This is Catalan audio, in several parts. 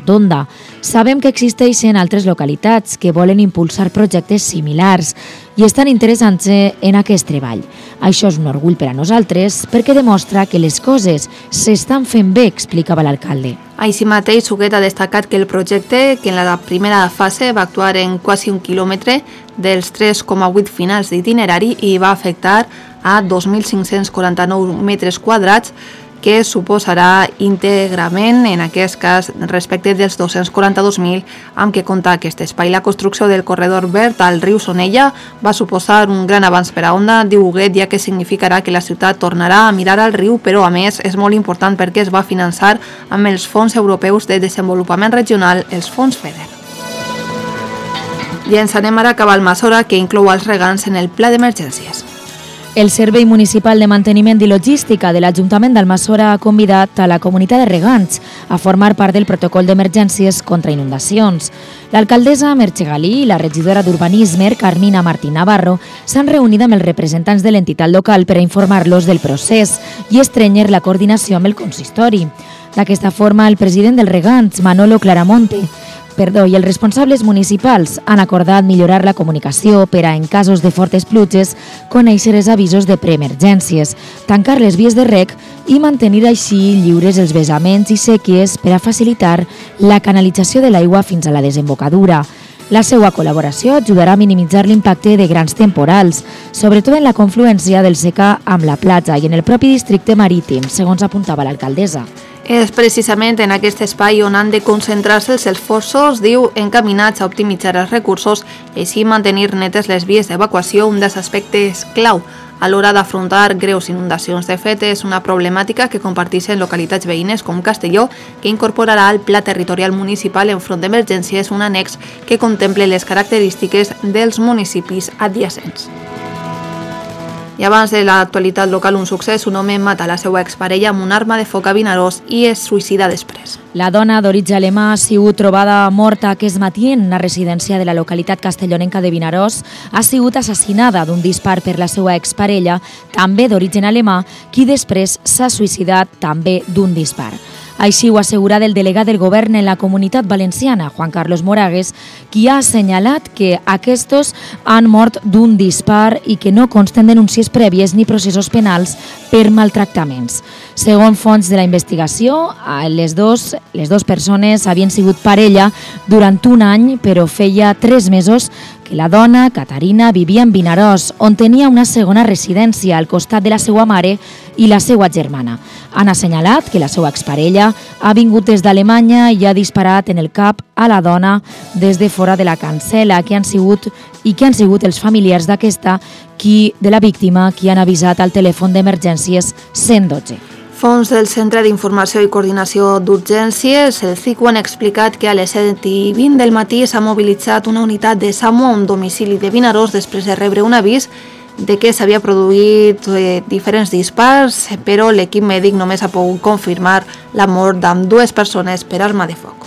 rotonda. Sabem que existeixen altres localitats que volen impulsar projectes similars i estan interessants en aquest treball. Això és un orgull per a nosaltres perquè demostra que les coses s'estan fent bé, explicava l'alcalde. Així mateix, Huguet ha destacat que el projecte, que en la primera fase va actuar en quasi 1 quilòmetre dels 3,8 finals d'itinerari i va afectar a 2.549 metres quadrats, que suposarà íntegrament, en aquest cas, respecte dels 242.000 amb què compta aquest espai. La construcció del corredor verd al riu Sonella va suposar un gran avanç per a Onda, diu Huguet, ja que significarà que la ciutat tornarà a mirar al riu, però a més és molt important perquè es va finançar amb els fons europeus de desenvolupament regional, els fons FEDER. I ens anem ara cap al Almassora, que inclou els regants en el pla d'emergències. El Servei Municipal de Manteniment i Logística de l'Ajuntament d'Almassora ha convidat a la comunitat de regants a formar part del protocol d'emergències contra inundacions. L'alcaldessa Merche Galí i la regidora d'Urbanisme, Carmina Martín Navarro, s'han reunit amb els representants de l'entitat local per a informar-los del procés i estrènyer la coordinació amb el consistori. D'aquesta forma, el president dels regants, Manolo Claramonte, i els responsables municipals han acordat millorar la comunicació per a, en casos de fortes pluges, conèixer els avisos de preemergències, tancar les vies de reg i mantenir així lliures els vessaments i sèquies per a facilitar la canalització de l'aigua fins a la desembocadura. La seva col·laboració ajudarà a minimitzar l'impacte de grans temporals, sobretot en la confluència del Secà amb la platja i en el propi districte marítim, segons apuntava l'alcaldessa. És precisament en aquest espai on han de concentrar-se els esforços, diu, encaminats a optimitzar els recursos i així mantenir netes les vies d'evacuació, un dels aspectes clau a l'hora d'afrontar greus inundacions. De fet, és una problemàtica que comparteixen localitats veïnes com Castelló, que incorporarà al Pla Territorial Municipal enfront d'emergències un annex que contemple les característiques dels municipis adjacents. I abans de l'actualitat local, un succés, un home mata la seva exparella amb una arma de foc a Vinaròs i es suïcida després. La dona d'origen alemà ha sigut trobada morta aquest matí en una residència de la localitat castellonenca de Vinaròs. Ha sigut assassinada d'un dispar per la seva exparella, també d'origen alemà, qui després s'ha suïcidat també d'un dispar. Així ho ha assegurat el delegat del govern en la Comunitat Valenciana, Juan Carlos Moragues, qui ha assenyalat que aquests han mort d'un dispar i que no consten denúncies prèvies ni processos penals per maltractaments. Segons fonts de la investigació, les dues persones havien sigut parella durant un any, però feia 3 mesos que la dona, Caterina, vivia en Vinaròs, on tenia una segona residència al costat de la seva mare i la seva germana. Han assenyalat que la seva exparella ha vingut des d'Alemanya i ha disparat en el cap a la dona des de fora de la cancel·la, que han sigut els familiars d'aquesta, de la víctima, qui han avisat al telèfon d'emergències 112. Fons del Centre d'Informació i Coordinació d'Urgències, el CICU, han explicat que a les 7:20 del matí s'ha mobilitzat una unitat de SAMU a un domicili de Vinaròs després de rebre un avís de que s'havia produït diferents dispars, però l'equip mèdic només ha pogut confirmar la mort d'2 persones per arma de foc.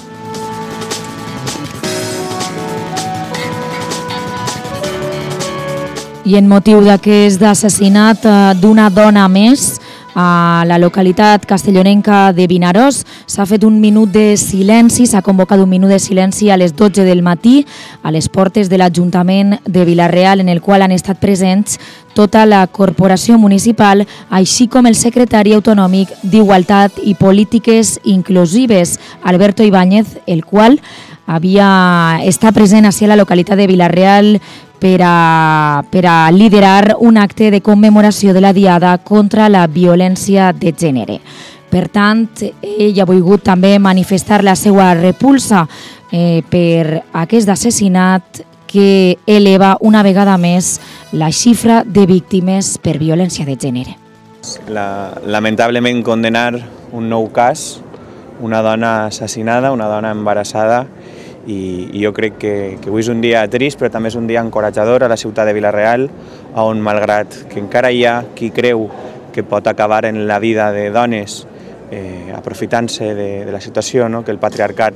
I en motiu d'aquest assassinat d'una dona més, a la localitat castellonenca de Vinaròs s'ha fet un minut de silenci, s'ha convocat un minut de silenci a les 12 del matí a les portes de l'Ajuntament de Vila-real, en el qual han estat presents tota la corporació municipal, així com el secretari autonòmic d'Igualtat i Polítiques Inclusives, Alberto Ibáñez, el qual havia estat present a la localitat de Vila-real per a liderar un acte de commemoració de la Diada contra la violència de gènere. Per tant, ell ha volgut també manifestar la seva repulsa per aquest assassinat que eleva una vegada més la xifra de víctimes per violència de gènere. Lamentablement condenar un nou cas, una dona assassinada, una dona embarassada, i jo crec que avui és un dia trist, però també és un dia encoratjador a la ciutat de Vila-real, on malgrat que encara hi ha qui creu que pot acabar en la vida de dones aprofitant-se de la situació, que el patriarcat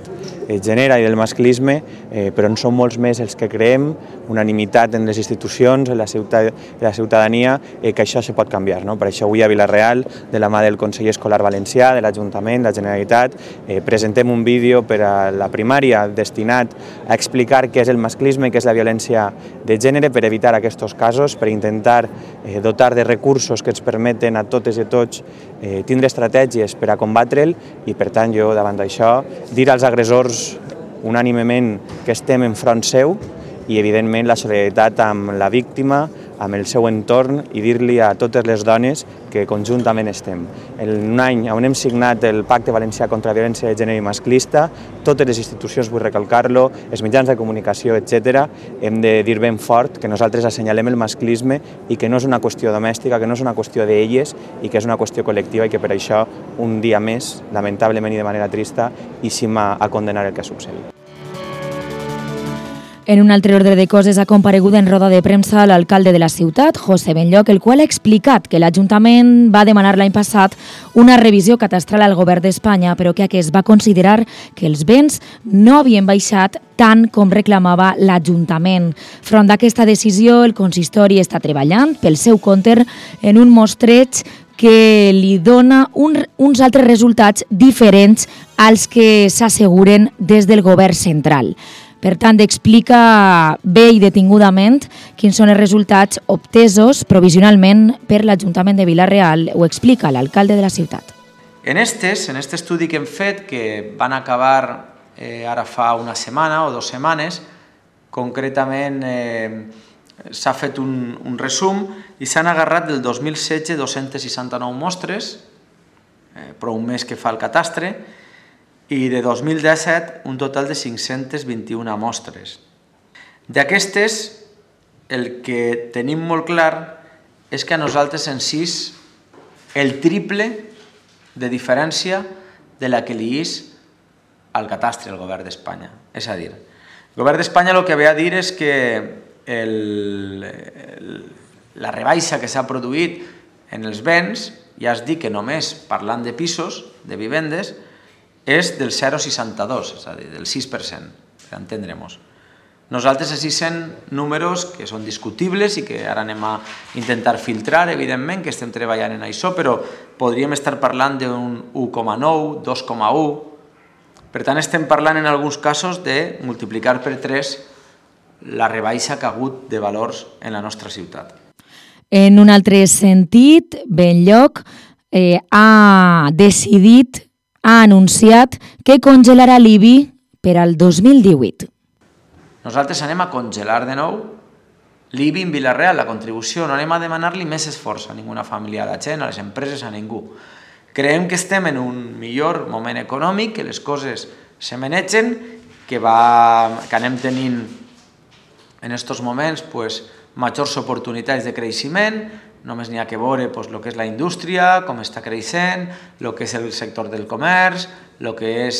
gènere i del masclisme, però en som molts més els que creem, unanimitat en les institucions, en la ciutadania, que això se pot canviar. Per això avui a Vila-real, de la mà del Consell Escolar Valencià, de l'Ajuntament, la Generalitat, presentem un vídeo per a la primària destinat a explicar què és el masclisme, què és la violència de gènere, per evitar aquests casos, per intentar dotar de recursos que ens permeten a totes i a tots tindre estratègies per a combatre'l i, per tant, jo, davant d'això, dir als agressors unànimement que estem enfront seu i, evidentment, la solidaritat amb la víctima, amb el seu entorn i dir-li a totes les dones que conjuntament estem. En un any on hem signat el Pacte Valencià contra la Violència de Gènere i Masclista, totes les institucions, vull recalcar-lo, els mitjans de comunicació, etc., hem de dir ben fort que nosaltres assenyalem el masclisme i que no és una qüestió domèstica, que no és una qüestió d'elles i que és una qüestió col·lectiva i que per això un dia més, lamentablement i de manera trista, eixim a condenar el que ha succeït. En un altre ordre de coses ha comparegut en roda de premsa l'alcalde de la ciutat, José Benlloch, el qual ha explicat que l'Ajuntament va demanar l'any passat una revisió catastral al govern d'Espanya, però que aquest va considerar que els béns no havien baixat tant com reclamava l'Ajuntament. Front d'aquesta decisió, el consistori està treballant pel seu compte en un mostreig que li dona uns altres resultats diferents als que s'asseguren des del govern central. Per tant, explica bé i detingudament quins són els resultats obtesos provisionalment per l'Ajuntament de Vila-real. Ho explica l'alcalde de la ciutat. En aquest estudi que hem fet, que van acabar ara fa una setmana o 2 setmanes, concretament s'ha fet un resum i s'han agarrat del 2016 269 mostres, prou més que fa el catastre, i de 2017 un total de 521 mostres. D'aquestes, el que tenim molt clar és que a nosaltres en 6 el triple de diferència de la que li és al catastre el govern d'Espanya. És a dir, el govern d'Espanya el que ve a dir és que la rebaixa que s'ha produït en els béns, ja es dic que només parlant de pisos, de vivendes, és del 0,62, és a dir, del 6%, per entendre-nos. Nosaltres assistem números que són discutibles i que ara anem a intentar filtrar, evidentment, que estem treballant en això, però podríem estar parlant d'un 1,9, 2,1. Per tant, estem parlant en alguns casos de multiplicar per 3 la rebaixa que ha hagut de valors en la nostra ciutat. En un altre sentit, Benlloch ha decidit, ha anunciat que congelarà l'IBI per al 2018. Nosaltres anem a congelar de nou l'IBI en Vila-real, la contribució. No anem a demanar-li més esforç a ninguna família, a la gent, a les empreses, a ningú. Creiem que estem en un millor moment econòmic, que les coses se manegen, que anem tenint en aquests moments majors oportunitats de creixement. Només n'hi ha que veure el que és la indústria, com està creixent, el que és el sector del comerç, el que és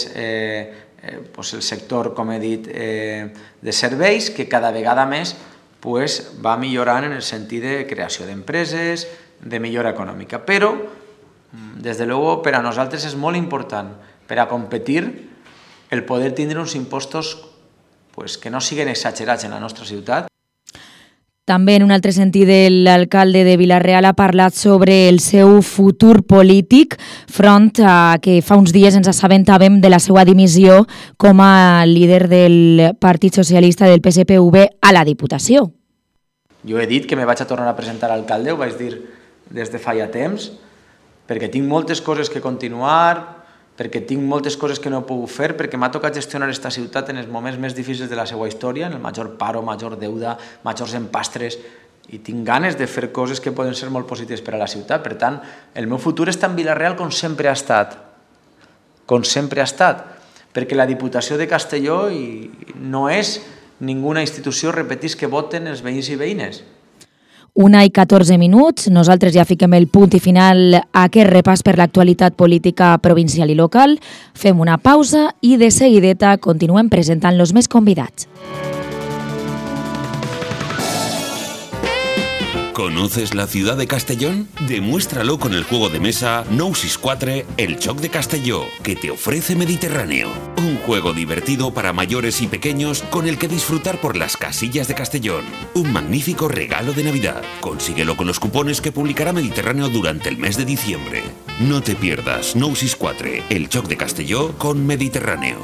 el sector, com he dit, de serveis, que cada vegada més va millorant en el sentit de creació d'empreses, de millora econòmica. Però, des de luego, per a nosaltres és molt important, per a competir, el poder tindre uns impostos que no siguin exagerats en la nostra ciutat. També, en un altre sentit, l'alcalde de Vila-real ha parlat sobre el seu futur polític front a que fa uns dies ens assabentàvem de la seva dimissió com a líder del Partit Socialista del PSPV a la Diputació. Jo he dit que me vaig a tornar a presentar a alcalde, ho vaig dir des de fa ja temps, perquè tinc moltes coses que continuar, perquè tinc moltes coses que no he pogut fer, perquè m'ha tocat gestionar aquesta ciutat en els moments més difícils de la seva història, en el major paro, major deuda, majors empastres, i tinc ganes de fer coses que poden ser molt positives per a la ciutat. Per tant, el meu futur està en Vila-real com sempre ha estat, perquè la Diputació de Castelló no és ninguna institució, repetís, que voten els veïns i veïnes. 1:14. Nosaltres ja fiquem el punt i final a aquest repàs per l'actualitat política provincial i local. Fem una pausa i de seguideta continuem presentant los més convidats. ¿Conoces la ciudad de Castellón? Demuéstralo con el juego de mesa Nou 64, el Choc de Castelló, que te ofrece Mediterráneo. Un juego divertido para mayores y pequeños con el que disfrutar por las casillas de Castellón. Un magnífico regalo de Navidad. Consíguelo con los cupones que publicará Mediterráneo durante el mes de diciembre. No te pierdas Nou 64, el Choc de Castelló con Mediterráneo.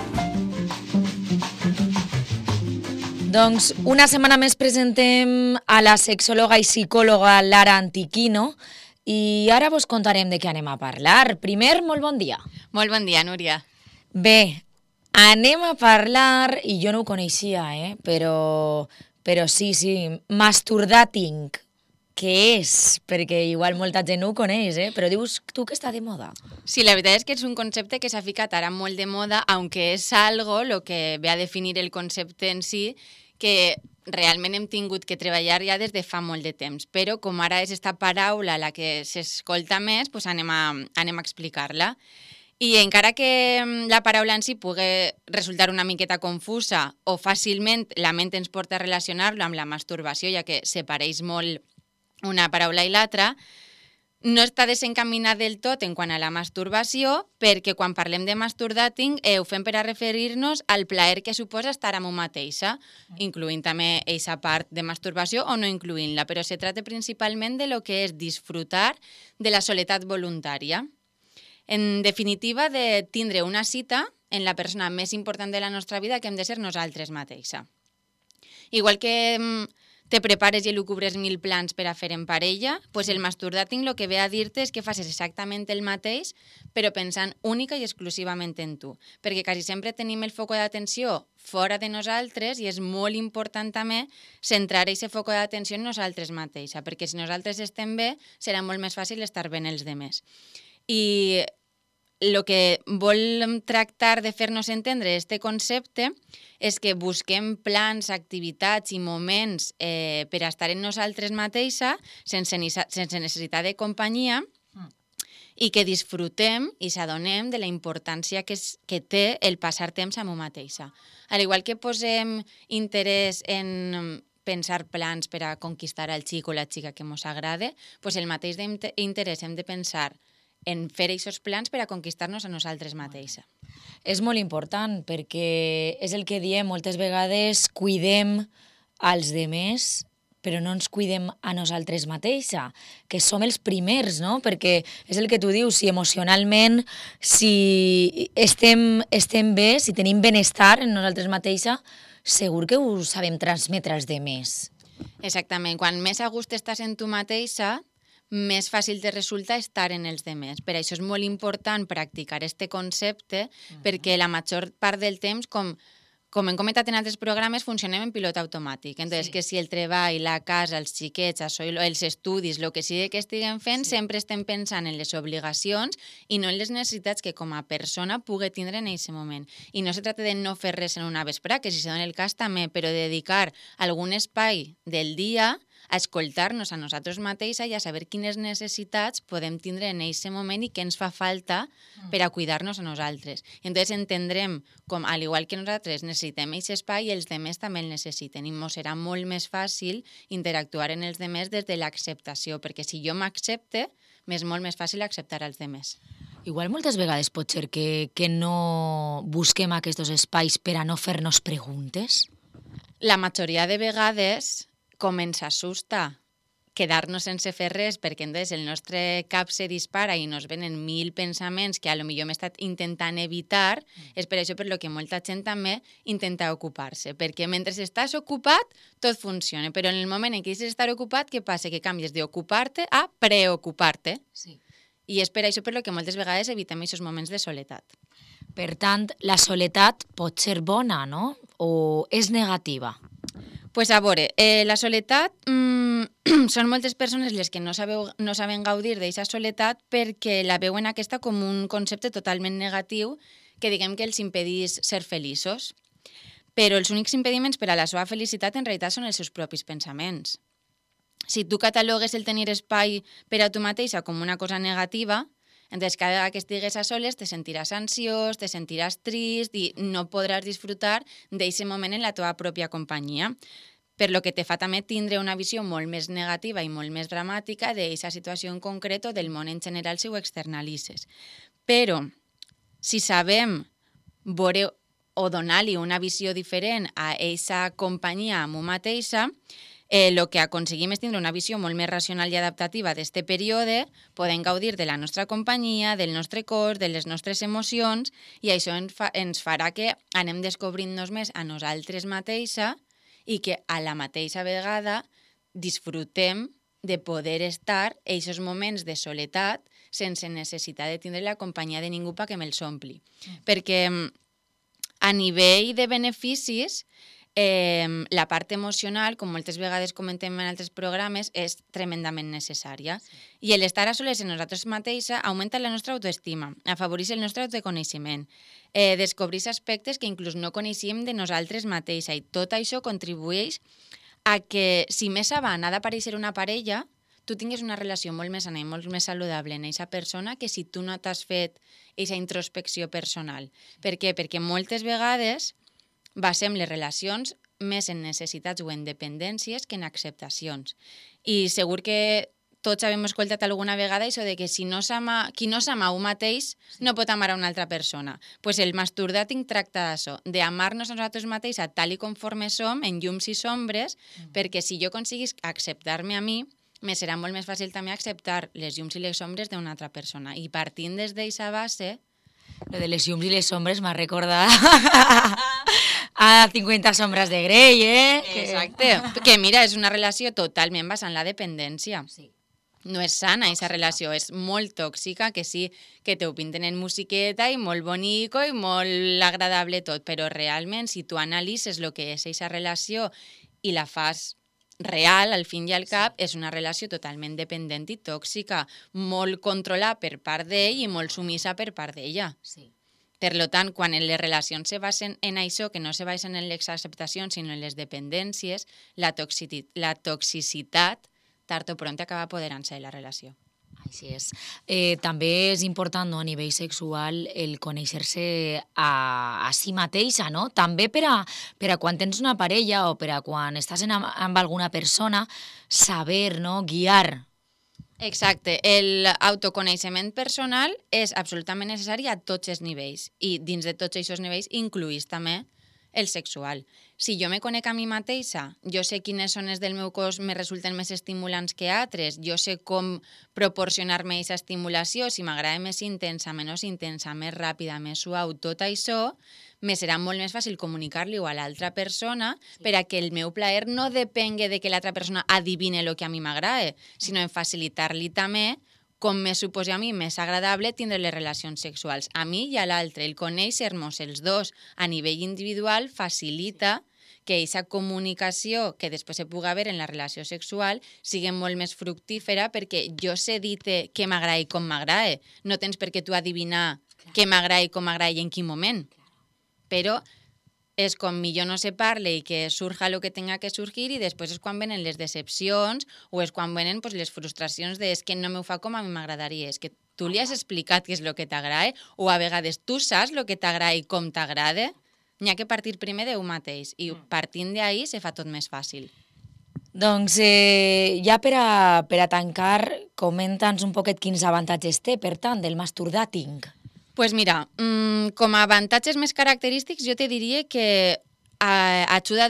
Doncs una setmana més presentem a la sexòloga i psicòloga Lara Antiquino i ara vos contarem de què anem a parlar. Primer, molt bon dia. Molt bon dia, Núria. Bé, anem a parlar, i jo no ho coneixia, però sí, masturdating. Què és? Perquè igual molta gent no ho coneix, però dius tu que està de moda. Sí, la veritat és que és un concepte que s'ha ficat ara molt de moda, aunque és algo lo que ve a definir el concepte en si, que realment hem tingut que treballar ja des de fa molt de temps, però com ara és esta paraula la que s'escolta més, doncs anem a explicar-la. I encara que la paraula en si pugui resultar una miqueta confusa o fàcilment la ment ens porta a relacionar-lo amb la masturbació, ja que separeix molt una paraula i l'altra, no està desencaminat del tot en quant a la masturbació, perquè quan parlem de masturbating ho fem per a referir-nos al plaer que suposa estar amb una mateixa, incloent també aquesta part de masturbació o no incloent-la, però se tracta principalment de lo que és disfrutar de la soledat voluntària. En definitiva, de tindre una cita en la persona més important de la nostra vida, que hem de ser nosaltres mateixa. Igual que te prepares i elucubres 1000 plans per a fer en parella, doncs el masturbating el que ve a dir-te és que facis exactament el mateix, però pensant única i exclusivament en tu. Perquè quasi sempre tenim el foc d'atenció fora de nosaltres i és molt important també centrar aquest foc d'atenció en nosaltres mateixa, perquè si nosaltres estem bé, serà molt més fàcil estar bé en els demés. I el que vol tractar de fer-nos entendre este concepte és que busquem plans, activitats i moments per a estar en nosaltres mateixa sense necessitat de companyia i que disfrutem i s'adonem de la importància que té el passar temps amb una mateixa. Al igual que posem interès en pensar plans per a conquistar el xic o la xica que ens agrada, doncs el mateix interès hem de pensar en fer aquests plans per a conquistar-nos a nosaltres mateixa. És molt important perquè és el que diem moltes vegades, cuidem als demés, però no ens cuidem a nosaltres mateixa, que som els primers, no? Perquè és el que tu dius, si emocionalment, si estem bé, si tenim benestar en nosaltres mateixa, segur que ho sabem transmetre als demés. Exactament. Quan més a gust estàs en tu mateixa, més fàcil te resulta estar en els demés. Per això és molt important practicar este concepte, perquè la major part del temps, com hem comentat en altres programes, funcionem en pilot automàtic. Entonces, que si el treball, la casa, els xiquets, els estudis, el que sigui que estiguem fent, sempre estem pensant en les obligacions i no en les necessitats que com a persona pugui tindre en aquest moment. I no se tracta de no fer res en una vesprada, que si se dona el cas també, però dedicar algun espai del dia a escoltar-nos a nosaltres mateixa i a saber quines necessitats podem tindre en aquest moment i què ens fa falta per a cuidar-nos a nosaltres. I entonces entendrem com, al igual que nosaltres necessitem aquest espai, i els demés també el necessiten. I ens serà molt més fàcil interactuar en els demés des de l'acceptació, perquè si jo m'accepte, m'és molt més fàcil acceptar els demés. Igual moltes vegades pot ser que no busquem aquests espais per a no fer-nos preguntes? La majoria de vegades com ens assusta quedar-nos sense fer res, perquè entonces el nostre cap se dispara i nos venen 1000 pensaments que a lo millor hem estat intentant evitar, és per això per lo que molta gent també intenta ocupar-se, perquè mentre estàs ocupat tot funciona, però en el moment en què deixes d'estar ocupat, què passa? Que canvies d'ocupar-te a preocupar-te. Sí. I és per això per lo que moltes vegades evitem aquests moments de soledat. Per tant, la soledat pot ser bona, no? O és negativa? Pues a veure, la soledat, són moltes persones les que no saben gaudir d'aquesta soledat perquè la veuen aquesta com un concepte totalment negatiu que diguem que els impedís ser feliços. Però els únics impediments per a la seva felicitat en realitat són els seus propis pensaments. Si tu catalogues el tenir espai per a tu mateixa com una cosa negativa, entonces cada vegada que estigues a soles te sentiràs ansiós, te sentiràs trist i no podràs disfrutar d'aquest moment en la teva pròpia companyia. per lo que te fa també tindre una visió molt més negativa i molt més dramàtica d'aquesta situació en concret o del món en general si ho externalitzes. Però, si sabem veure o donar-li una visió diferent a aquesta companyia amb una mateixa, el que aconseguim és tindre una visió molt més racional i adaptativa d'aquest període, podem gaudir de la nostra companyia, del nostre cos, de les nostres emocions, i això ens farà que anem descobrint-nos més a nosaltres mateixa i que a la mateixa vegada disfrutem de poder estar en aquests moments de soledat sense necessitat de tindre la companyia de ningú perquè me'ls ompli. Perquè a nivell de beneficis, la part emocional, com moltes vegades comentem en altres programes, és tremendament necessària. I l'estar a soles en nosaltres mateixa augmenta la nostra autoestima, afavoreix el nostre autoconeixement, descobreix aspectes que inclús no coneixíem de nosaltres mateixa, i tot això contribueix a que, si més avant ha d'aparèixer una parella, tu tingues una relació molt més sana i molt més saludable en aquesta persona que si tu no t'has fet aquesta introspecció personal. Per què? Perquè moltes vegades basem les relacions més en necessitats o en dependències que en acceptacions. I segur que tots hem escoltat alguna vegada això de que qui no s'ama un mateix no pot amar a una altra persona. Pues el masturdating tracta d'això, d'amar-nos a nosaltres mateixos tal i conforme som, en llums i sombres, perquè si jo aconseguís acceptar-me a mi, me serà molt més fàcil també acceptar les llums i les sombres d'una altra persona. I partint des d'aquesta base... Lo de les llums i les sombres m'ha recordat a 50 sombres de Grey, Exacte. Que mira, és una relació totalment basada en la dependència. Sí. No és sana, aquesta relació, és molt tòxica, que sí, que te ho pinten en musiqueta i molt bonico i molt agradable tot, però realment, si tu analitzes el que és aquesta relació i la fas real, al fin i al cap, és una relació totalment dependent i tòxica, molt controlada per part d'ell i molt sumisa per part d'ella. Sí. Per tant, quan les relacions se basen en això, que no se basen en les acceptacions, sinó en les dependències, la toxicitat tard o pront acaba apoderant-se de la relació. Així és. També és important, no, a nivell sexual el conèixer-se a si mateixa, no? També per a quan tens una parella o per a quan estàs amb alguna persona, saber, no, guiar. Exacte. L'autoconeixement personal és absolutament necessari a tots els nivells i dins de tots aquests nivells incluïs també el sexual. Si jo me conec a mi mateixa, jo sé quines zones del meu cos me resulten més estimulants que altres, jo sé com proporcionar-me aquesta estimulació, si m'agrada més intensa, menys intensa, més ràpida, més suau, tot això, me serà molt més fàcil comunicar-li-ho a l'altra persona per a que el meu plaer no depengui de que l'altra persona adivine el que a mi m'agrada, sinó en facilitar-li també com me suposa a mi més agradable tindre les relacions sexuals. A mi i a l'altre, el conèixer-nos els dos a nivell individual facilita que aquesta comunicació que després se pugui haver en la relació sexual sigui molt més fructífera perquè jo sé dir-te què m'agrada i com m'agrada. No tens per què tu adivinar què m'agrada i com m'agrada i en quin moment. Però és com millor no se parle i que surja el que tenga que surgir i després és quan venen les decepcions o és quan venen pues, les frustracions de és que no m'ho fa com a mi m'agradaria, és que tu li has explicat què és el que t'agrada o a vegades tu saps el que t'agrada i com t'agrada, n'hi ha que partir primer d'un mateix i partint d'ahí se fa tot més fàcil. Doncs ja per a tancar, comenta'ns un poquet quins avantatges té, per tant, del masturbating. Pues mira, com a avantatges més característics jo te diria que ajuda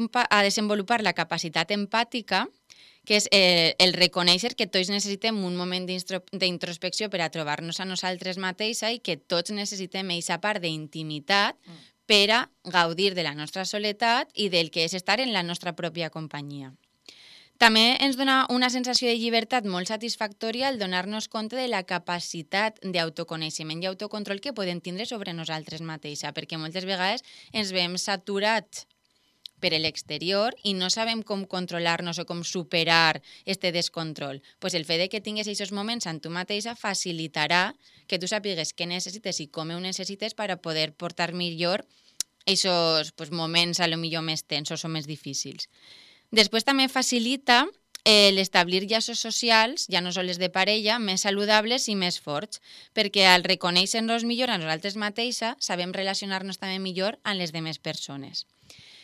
a desenvolupar la capacitat empàtica, que és el reconèixer que tots necessitem un moment d'introspecció per a trobar-nos a nosaltres mateixa i que tots necessitem aquesta part d'intimitat per a gaudir de la nostra soledat i del que és estar en la nostra pròpia companyia. També ens dona una sensació de llibertat molt satisfactòria al donar-nos compte de la capacitat d'autoconeixement i autocontrol que podem tindre sobre nosaltres mateixa, perquè moltes vegades ens veiem saturats per l'exterior i no sabem com controlar-nos o com superar este descontrol. Pues el fet de que tingues aquests moments amb tu mateixa facilitarà que tu sàpigues què necessites i com ho necessites per a poder portar millor aquests moments a lo millor més tensos o més difícils. Després també facilita l'establir llaços socials, ja no sols de parella, més saludables i més forts, perquè al reconèixer-nos millor a nosaltres mateixes sabem relacionar-nos també millor amb les demés persones.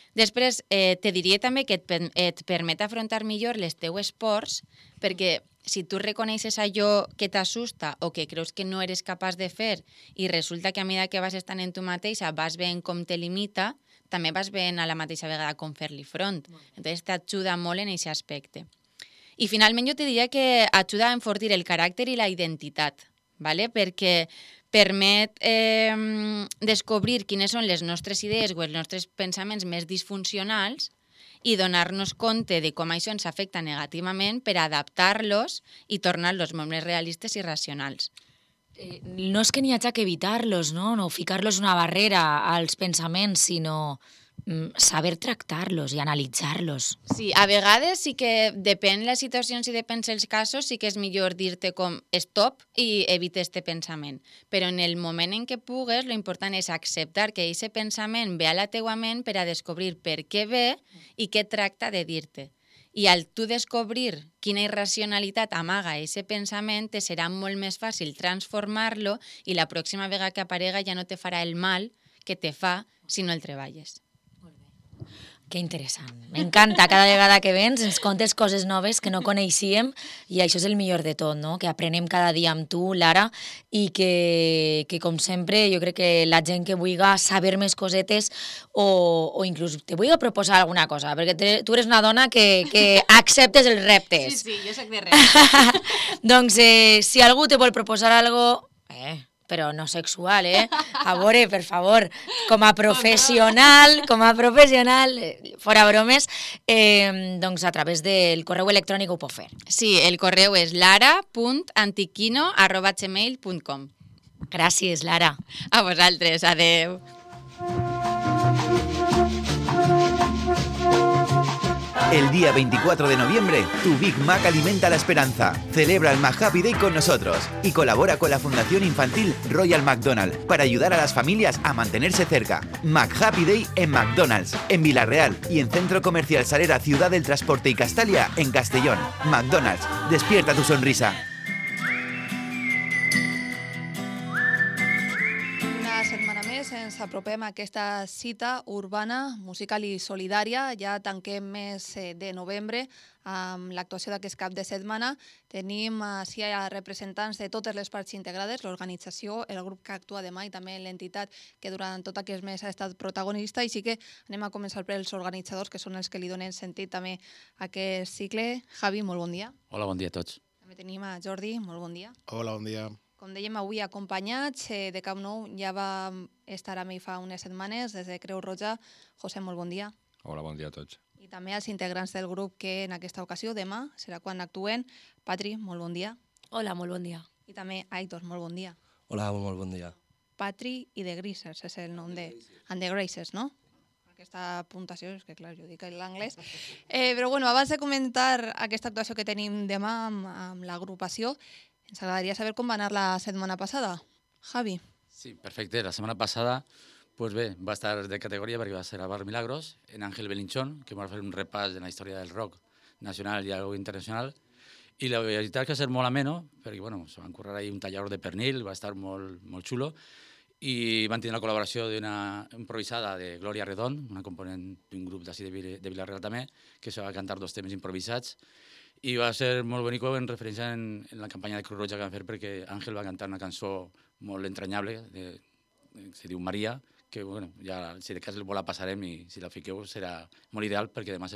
Després, te diria també que et permet afrontar millor les teues pors, perquè si tu reconeixes allò que t'assusta o que creus que no eres capaç de fer i resulta que a mesura que vas estant en tu mateixa vas veient com te limita, també vas veient a la mateixa vegada com fer-li front. Entonces t'ajuda molt en aquest aspecte. I finalment jo te diria que ajuda a enfortir el caràcter i la identitat, ¿vale? Perquè permet descobrir quines són les nostres idees o els nostres pensaments més disfuncionals i donar-nos compte de com això ens afecta negativament per adaptar-los i tornar-los molt més realistes i racionals. No és que n'hi hagi que evitar-los, no ficar-los una barrera als pensaments, sinó saber tractar-los i analitzar-los. Sí, a vegades sí que depèn les situacions i depèn els casos, sí que és millor dir-te com stop i evita este pensament. Però en el moment en què pugues, lo important és acceptar que aquest pensament ve a la teua ment per a descobrir per què ve i què tracta de dir-te. I al tu descobrir quina irracionalitat amaga aquest pensament, te serà molt més fàcil transformar-lo i la pròxima vegada que aparega ja no te farà el mal que te fa si no el treballes. Que interessant. M'encanta cada vegada que vens, ens contes coses noves que no coneixíem i això és el millor de tot, no? Que aprenem cada dia amb tu, Lara, i que com sempre, jo crec que la gent que vulgui saber més cosetes o inclús te vulgui proposar alguna cosa, perquè tu eres una dona que acceptes els reptes. Sí, jo soc de reptes. Doncs si algú te vol proposar alguna cosa... però no sexual, A veure, per favor, com a professional, fora bromes, doncs a través del correu electrònic ho pot fer. Sí, el correu és lara.antiquino@gmail.com. Gràcies, Lara. A vosaltres, adeu. El día 24 de noviembre, tu Big Mac alimenta la esperanza. Celebra el Mac Happy Day con nosotros y colabora con la Fundación Infantil Royal McDonald para ayudar a las familias a mantenerse cerca. Mac Happy Day en McDonald's, en Vila-real y en Centro Comercial Salera Ciudad del Transporte y Castalia, en Castellón. McDonald's, despierta tu sonrisa. Ens apropem a aquesta cita urbana, musical i solidària. Ja tanquem mes de novembre amb l'actuació d'aquest cap de setmana. Tenim ací representants de totes les parts integrades, l'organització, el grup que actua demà i també l'entitat que durant tot aquest mes ha estat protagonista. I sí que anem a començar per els organitzadors, que són els que li donen sentit també a aquest cicle. Javi, molt bon dia. Hola, bon dia a tots. També tenim a Jordi, molt bon dia. Hola, bon dia. Com dèiem, avui acompanyats de Camp Nou, ja va estar amb ell fa unes setmanes, des de Creu Roja. José, molt bon dia. Hola, bon dia a tots. I també als integrants del grup que en aquesta ocasió, demà, serà quan actuen. Patri, molt bon dia. Hola, molt bon dia. I també Aitor, molt bon dia. Hola, molt bon dia. Patri i The Greasers és el nom de... And The Graces, no? Aquesta puntuació, és que clar, jo dic en l'anglès. Però bueno, abans de comentar aquesta actuació que tenim demà amb l'agrupació, ens agradaria saber com va anar la setmana passada. Javi. Sí, perfecte. La setmana passada pues bé, va estar de categoria perquè va ser a Bar Milagros, en Ángel Belinchón, que va fer un repàs de la història del rock nacional i algo internacional. I la veritat que va ser molt ameno, perquè bueno, se van currar ahí un tallador de pernil, va estar molt xulo, i van tenir la col·laboració d'una improvisada de Gloria Redón, una component d'un grup d'ací de Vila-real també, que se va cantar 2 temes improvisats. I va ser molt bonico en referència en la campanya de Creu Roja que van fer, perquè Àngel va cantar una cançó molt entranyable, se diu Maria, que bueno, ja, si de cas el la passarem i si la fiqueu serà molt ideal, perquè demà és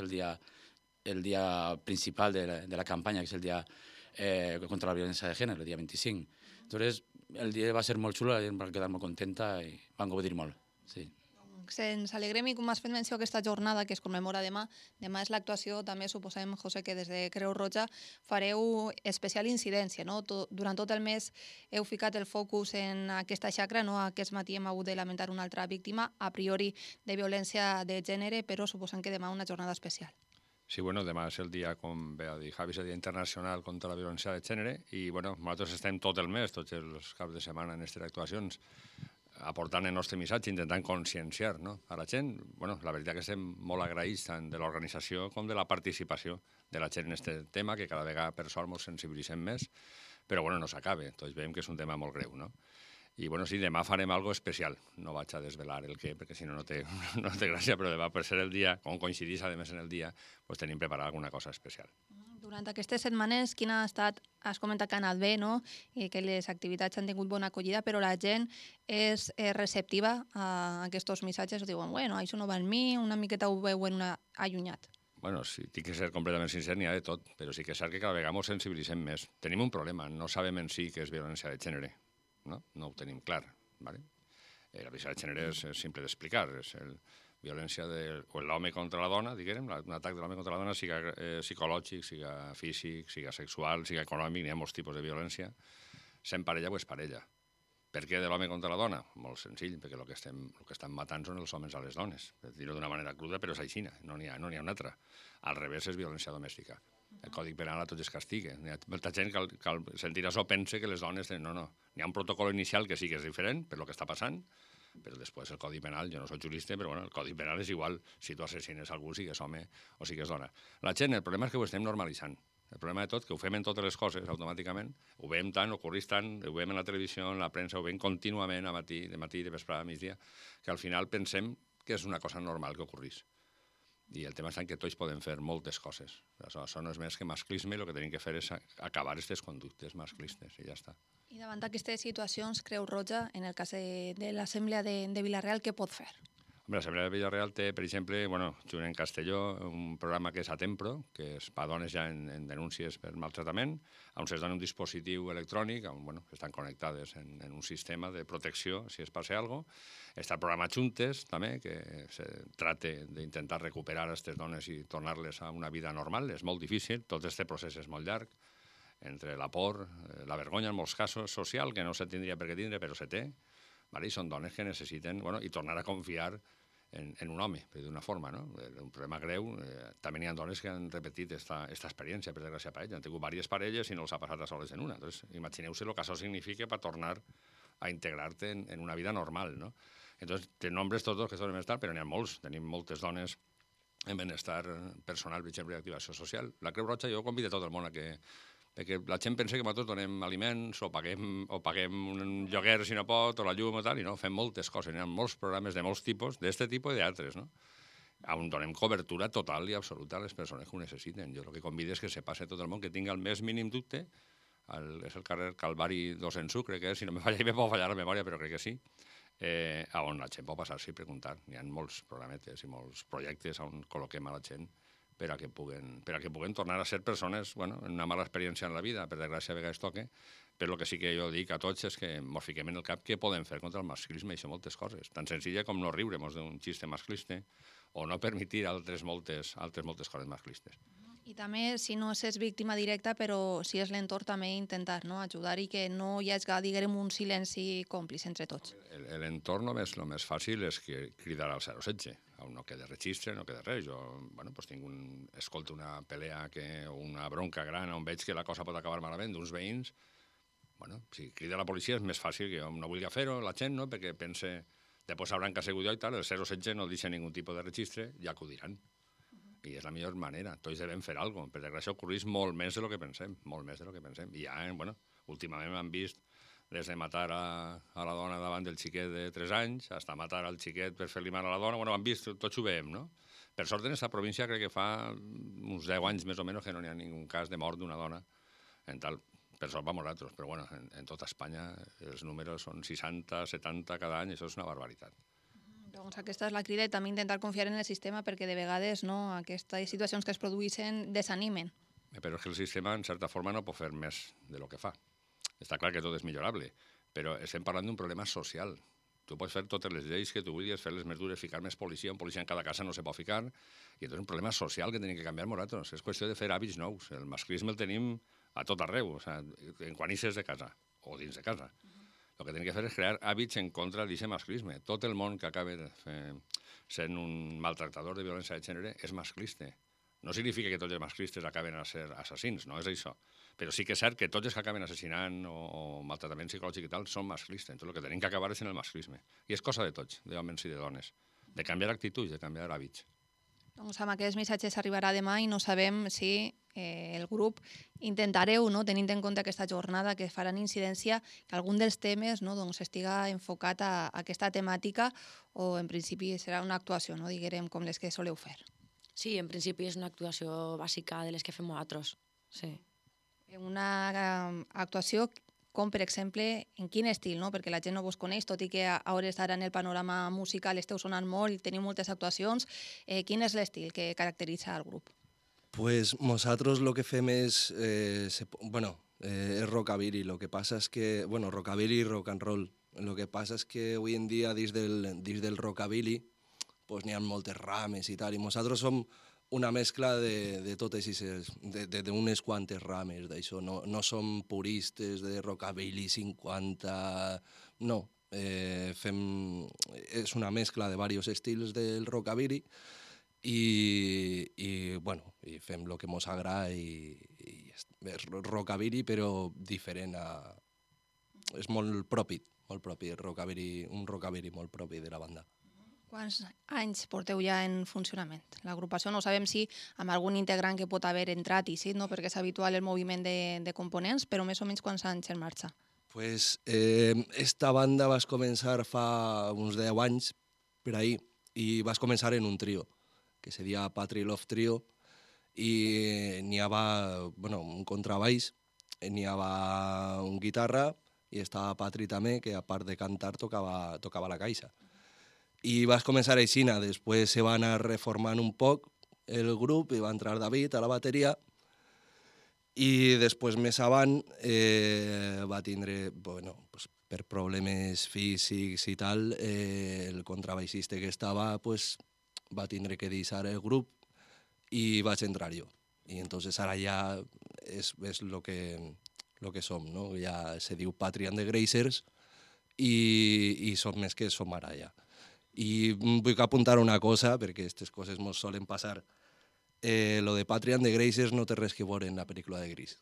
el dia principal de la campanya, que és el dia contra la violència de gènere, el dia 25. Entonces, el dia va ser molt xulo, la gent va quedar molt contenta i van gaudir molt. Sí. Ens alegrem i com has fet menció aquesta jornada que es commemora demà. Demà és l'actuació, també suposem, José, que des de Creu Roja fareu especial incidència, no? Durant tot el mes heu ficat el focus en aquesta xacra, no? Aquest matí hem hagut de lamentar una altra víctima, a priori de violència de gènere, però suposem que demà una jornada especial. Sí, bueno, demà és el dia, com bé ha dit Javi, és el dia internacional contra la violència de gènere i, bueno, nosaltres estem tot el mes, tots els caps de setmana en aquestes actuacions, aportant el nostre missatge, intentant conscienciar, no? A la gent. Bueno, la veritat que estem molt agraïts tant de l'organització com de la participació de la gent en aquest tema, que cada vegada per sort ens sensibilitzem més, però bueno, no s'acaba, tots veiem que és un tema molt greu, no? I, bueno, sí, demà farem algo especial. No vaig a desvelar el què, perquè si no, no té gràcia, però demà, per ser el dia, com coincidís, a més, en el dia, doncs tenim preparat alguna cosa especial. Durant aquestes setmanes, quina ha estat, has comentat que ha anat bé, no? I que les activitats han tingut bona acollida, però la gent és receptiva a aquests missatges, o diuen, bueno, això no va en mi, una miqueta ho veuen allunyat. Bueno, si tinc que ser completament sincer, n'hi ha de tot, però sí que és cert que cada vegada ens sensibilitzem més. Tenim un problema, no sabem en si què és violència de gènere, no ho tenim clar. ¿Vale? La violència de gènere és simple d'explicar, és violència de l'home contra la dona, diguem, un atac de l'home contra la dona, siga psicològic, siga físic, siga sexual, siga econòmic, n'hi ha molts tipus de violència, sent parella o és parella. Per què de l'home contra la dona? Molt senzill, perquè el que estan matant són els homes a les dones. Per dir-ho d'una manera cruda, però és així, no n'hi ha una altra. Al revés és violència domèstica. El Codi Penal a tots es castiga. Hi ha molta gent que al sentir això pensa que les dones... No. N'hi ha un protocol inicial que sí que és diferent per el que està passant, però després el Codi Penal, jo no soc jurista, però bueno, el Codi Penal és igual si tu assassines algú, sigues home o sigues dona. La gent, el problema és que ho estem normalitzant. El problema de tot, que ho fem en totes les coses automàticament, ho veiem tant, ocorreix tant, ho veiem en la televisió, en la premsa, ho veiem contínuament de matí, de vesprada, a migdia, que al final pensem que és una cosa normal que ocorreix. I el tema és que tots podem fer moltes coses. Això no és més que masclisme i el que tenim que fer és acabar aquestes conductes masclistes i ja està. I davant d'aquestes situacions, Creu Roja, en el cas de l'Assemblea de Vila-real, què pot fer? L'Assemblea de Vila-real té, per exemple, junt en Castelló, un programa que és Atempro, que és per dones ja en denúncies per maltratament, on es dona un dispositiu electrònic, on estan connectades en un sistema de protecció, si es passa alguna cosa. Està el programa Juntes, també, que se trata d'intentar recuperar aquestes dones i tornar-les a una vida normal. És molt difícil, tot aquest procés és molt llarg, entre la por, la vergonya, en molts casos, social, que no se tindria per què tindre, però se té. I són dones que necessiten i tornar a confiar en un home, d'una forma, no? Un problema greu. També hi ha dones que han repetit aquesta experiència, per desgràcia, per elles. Han tingut diverses parelles i no els ha passat a soles en una. Entonces, imagineu-se el que això significa per tornar a integrar-te en una vida normal, no? Entonces, te nombres tots els que són benestar, però n'hi ha molts. Tenim moltes dones en benestar personal, per exemple, i activació social. La Creu Roja, jo convido a tot el món a que... Perquè la gent pensa que nosaltres donem aliments o paguem un lloguer si no pot, o la llum o tal, i no, fem moltes coses. Hi ha molts programes de molts tipus, d'aquest tipus i d'altres, no? On donem cobertura total i absoluta a les persones que ho necessiten. Jo el que convido és que se passe tot el món, que tingui el més mínim dubte. És el carrer Calvari 2 en Suc, crec que és, si no me falla, me pot fallar la memòria, però crec que sí. On la gent pot passar-se i preguntar. Hi ha molts programetes i molts projectes on col·loquem a la gent per a que puguen tornar a ser persones, en una mala experiència en la vida, per desgràcia a vegades toca, però el que sí que jo dic a tots és que ens fiquem en el cap què podem fer contra el masclisme i això moltes coses, tan senzilla com no riure'ns d'un xiste masclista o no permetir altres moltes coses masclistes. I també, si no és víctima directa, però si és l'entorn, també intentar ajudar i que no hi hagi, diguem, un silenci còmplice entre tots. L'entorn el més fàcil és cridar al 016, on no queda registre, no queda res. Jo escolto una pelea o una bronca gran on veig que la cosa pot acabar malament d'uns veïns, si crida la policia és més fàcil que jo no vulgui fer-ho, la gent, no?, perquè pense, després sabran que ha sigut jo i tal, el 016 no deixa ningú tipus de registre, ja acudiran. I és la millor manera, tots devem fer alguna cosa. Per desgràcia ocorreix molt més del que pensem, molt més del que pensem. I ja, últimament hem vist des de matar a la dona davant del xiquet de 3 anys, fins a matar al xiquet per fer-li mal a la dona, hem vist, tots ho veiem, no? Per sort, en aquesta província crec que fa uns 10 anys més o menys que no hi ha ningú cas de mort d'una dona, per sort vam nosaltres, però en tota Espanya els números són 60, 70 cada any, això és una barbaritat. Doncs aquesta és la crida i també intentar confiar en el sistema perquè de vegades aquestes situacions que es produeixen desanimen. Però és que el sistema, en certa forma, no pot fer més de lo que fa. Està clar que tot és millorable, però estem parlant d'un problema social. Tu pots fer totes les lleis que tu vulguis, fer les més dures, ficar més policia, un policia en cada casa no se pot ficar, i és un problema social que tenim que canviar nosaltres. És qüestió de fer hàbits nous. El masclisme el tenim a tot arreu, quan ixes de casa o dins de casa. El que tenim que fer és crear hàbits en contra d'aquest masclisme. Tot el món que acaba sent un maltractador de violència de gènere és masclista. No significa que tots els masclistes acaben a ser assassins, no és això. Però sí que és cert que tots els que acaben assassinant o maltratament psicològic i tal són masclistes. Entonces, el que tenim que acabar és en el masclisme. I és cosa de tots, d'homes i de dones. De canviar actituds, de canviar hàbits. Doncs amb aquests missatges arribarà demà i no sabem si el grup, intentareu, no, tenint en compte aquesta jornada que faran incidència, que algun dels temes estiga enfocat a aquesta temàtica o en principi serà una actuació, no, diguem, com les que soleu fer? Sí, en principi és una actuació bàsica de les que fem nosaltres, sí. Una actuació com, per exemple, en quin estil, no? Perquè la gent no vos coneix, tot i que a hores d'ara en el panorama musical esteu sonant molt i teniu moltes actuacions. Quin és l'estil que caracteritza el grup? Pues nosaltres lo que fem és, és rockabilly. Lo que pasa es que, rockabilly y rock and roll. Lo que pasa es que hoy en día, dins del rockabilly, pues n'hi ha moltes rames i tal, i nosaltres som una mescla de totes d'unes quantes rames d'això. No som puristes de rockabilly 50... No, és una mescla de diversos estils del rockabilly i fem el que mos agrada i és rockabilly però diferent és molt propi, un rockabilly molt propi de la banda. Quants anys porteu ja en funcionament l'agrupació? No sabem si amb algun integrant que pot haver entrat i sí, no? Perquè és habitual el moviment de components, però més o menys quants anys en marxa? Pues esta banda vas començar fa uns 10 anys per ahí i vas començar en un trio que se deia Patri Love Trio i n'hi havia un contrabaix, n'hi havia un guitarra i estava Patri també, que a part de cantar tocava la caixa. I vas començar aixina, després se va anar reformant un poc el grup i va entrar David a la bateria i després més avant va tindre, per problemes físics i tal, el contrabaixista que estava va tindre que deixar el grup i vaig entrar jo. I entonces ara ja és lo que som, no? Ja se diu Patri and the Grazers i som més que som ara ja. I vull apuntar una cosa, perquè aquestes coses ens solen passar. Lo de Patri and the Grazers no té res que veure en la pel·lícula de Gris.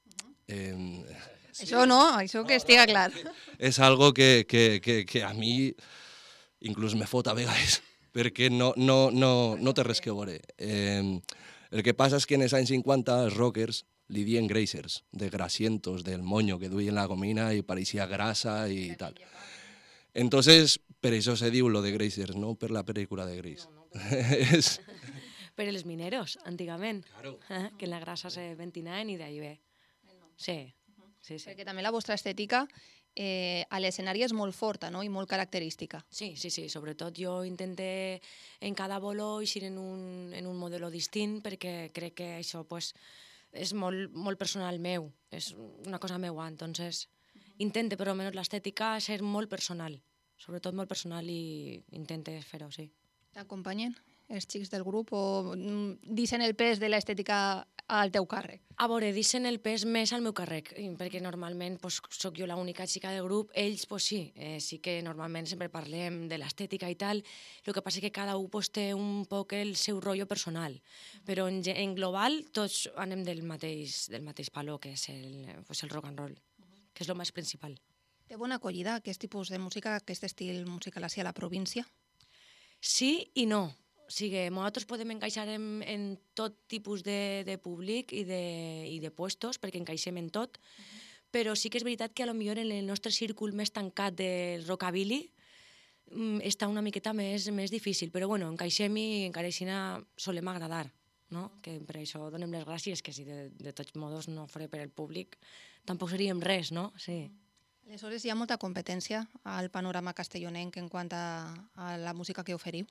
Això no, això que estiga clar. És algo que a mi inclús me fot a vegades, perquè no té res que veure. El que passa és que en els anys 50 els rockers li diuen Grazers, de grasientos, del moño que duien la gomina i pareixia grasa i tal. Entonces, per això se diu lo de Grazers, no per la pel·lícula de Gris. Per els mineros, antigament, claro. Que en la grasa se ventinaven i d'ahí ve. Sí. Perquè també la vostra estètica a l'escenari és molt forta, no? I molt característica. Sí, sobretot jo intente en cada bolo eixir en un modelo distint perquè crec que això és molt personal meu, és una cosa meua, entonces intente per almenys l'estètica ser molt personal, sobretot molt personal i intente fer-ho, sí. T'acompanyen els xics del grup o deixen el pes de l'estètica al teu càrrec? A veure, deixen el pes més al meu càrrec, perquè normalment soc jo l'única xica del grup, ells sí que normalment sempre parlem de l'estètica i tal, el que passa és que cada un té un poc el seu rotllo personal, però en global tots anem del mateix palo, que és el rock and roll, que és el més principal. Té bona acollida aquest tipus de música, aquest estil musical a la província? Sí i no. O sigui, nosaltres podem encaixar en tot tipus de públic i de puestos, perquè encaixem en tot, però sí que és veritat que potser en el nostre círcul més tancat del rockabilly està una miqueta més difícil, però bueno, encaixem i encara així solem agradar, no? Que per això donem les gràcies, que si de tots modos no fos per el públic tampoc seríem res, no? Sí. Aleshores, hi ha molta competència al panorama castellonenc en quant a la música que oferiu?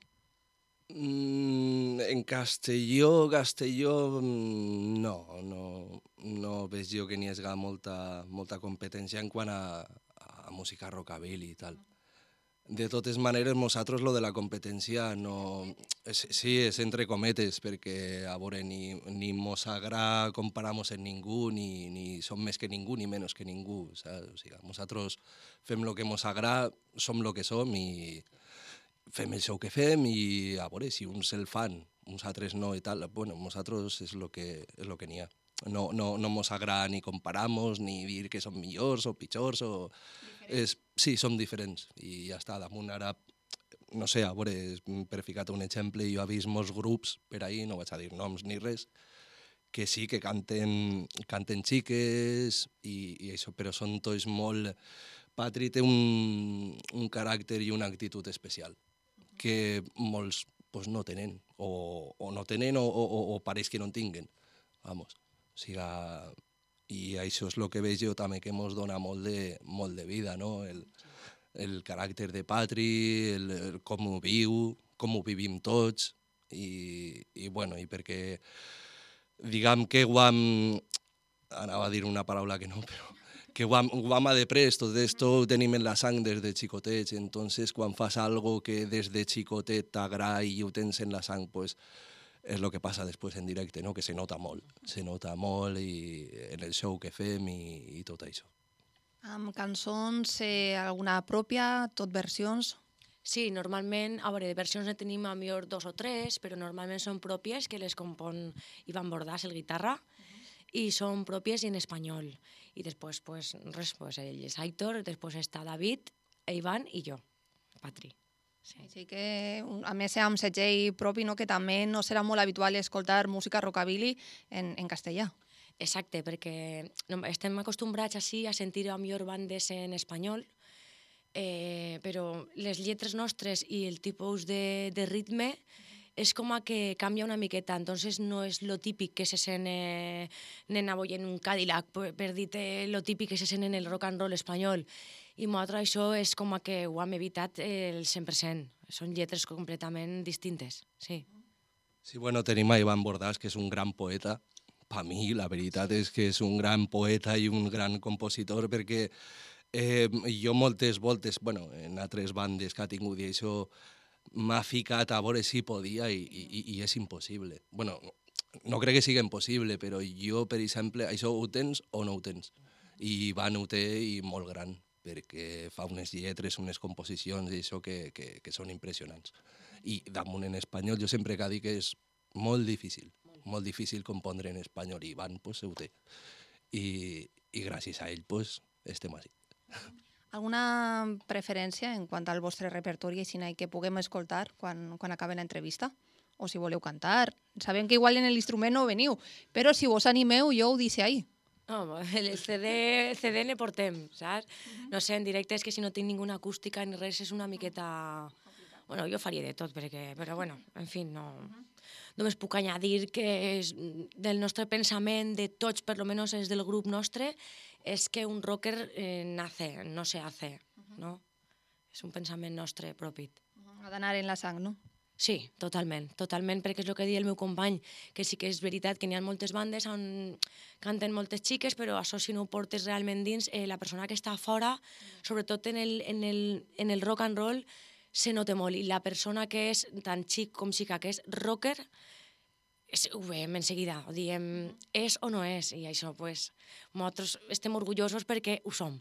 En Castelló no veig jo que n'hi hagi molta competència en quant a música rockabilly i tal. De totes maneres, nosaltres lo de la competència no... Sí, és entre cometes, perquè a veure, ni mos agrada comparar-nos amb ningú, ni som més que ningú, ni menys que ningú. Saps? O sigui, nosaltres fem el que mos agrada, som el que som i fem el show que fem i a veure, si uns el fan, uns altres no i tal, bueno, nosaltres és el que n'hi ha. No mos agrada ni comparar-nos, ni dir que som millors o pitjors, sí, som diferents i ja està, damunt ara, no sé, a veure, per ficar un exemple, jo he vist molts grups per ahir, no vaig a dir noms ni res, que sí, que canten xiques i això, però són tots molt... Patri té un caràcter i una actitud especial que molts pues, no tenen, o no tenen o pareix que no en tinguen. Vamos, o sigui, i això és el que veig jo també que ens dona molt de vida, no? El caràcter de Patri, com ho viu, com ho vivim tots, i perquè diguem que ho hem... Anava a dir una paraula que no, però que ho hem après, tot esto ho tenim en la sang des de xicotets, entonces quan fas algo que des de xicotet t'agrada i ho tens en la sang, pues és el que passa després en directe, no? Que se nota molt i en el show que fem i tot això. Amb cançons, alguna pròpia, tot versions? Sí, normalment, a veure, de versions ne tenim a millor 2 o 3, però normalment són pròpies que les compon Ivan Bordàs, el guitarra, i són pròpies en espanyol. I després, pues, ell és Aitor, després està David, Ivan i jo, Patri. Sí. Així que, a més, amb segell propi, no? Que també no serà molt habitual escoltar música rockabilly en castellà. Exacte, perquè estem acostumbrats així a sentir a millor bandes en espanyol, però les lletres nostres i el tipus de ritme és com que canvia una miqueta, entonces no és lo típic que se sent nena boient un Cadillac, per dir-te lo típic que se sent en el rock and roll espanyol. I nosaltres això és com que ho hem evitat el 100%. Són lletres completament distintes, sí. Sí, bueno, tenim a Ivan Bordàs, que és un gran poeta. Per mi, la veritat és que és un gran poeta i un gran compositor, perquè jo moltes voltes, bueno, en altres bandes que ha tingut i això, m'ha ficat a veure si podia i és impossible. Bueno, no crec que sigui impossible, però jo, per exemple, això ho tens o no ho tens. I Ivan ho té i molt gran, perquè fa unes lletres, unes composicions i això que són impressionants. I damunt en espanyol, jo sempre que dic que és molt difícil compondre en espanyol, i Ivan pues, ho té. I gràcies a ell pues, estem així. Alguna preferència en quant al vostre repertori i que puguem escoltar quan acabi l'entrevista? O si voleu cantar? Sabem que igual en l'instrument no veniu, però si vos animeu jo ho deixo ahí. No, el CD ne portem, saps? No sé, en directe és que si no tinc ninguna acústica ni res és una miqueta... Bueno, jo faria de tot, però bueno, en fi, no... Només puc añadir que és del nostre pensament, de tots, per lo menos és del grup nostre, és que un rocker nace, no se hace, no? És un pensament nostre propi. Ha d'anar en la sang, no? Sí, totalment, perquè és el que diu el meu company, que sí que és veritat que n'hi ha moltes bandes on canten moltes xiques, però això si no ho portes realment dins, la persona que està fora, sobretot en el rock and roll, se nota molt, i la persona que és tant xic com xica que és rocker, ho veiem en seguida, ho diem, és o no és, i això, pues, nosaltres estem orgullosos perquè ho som,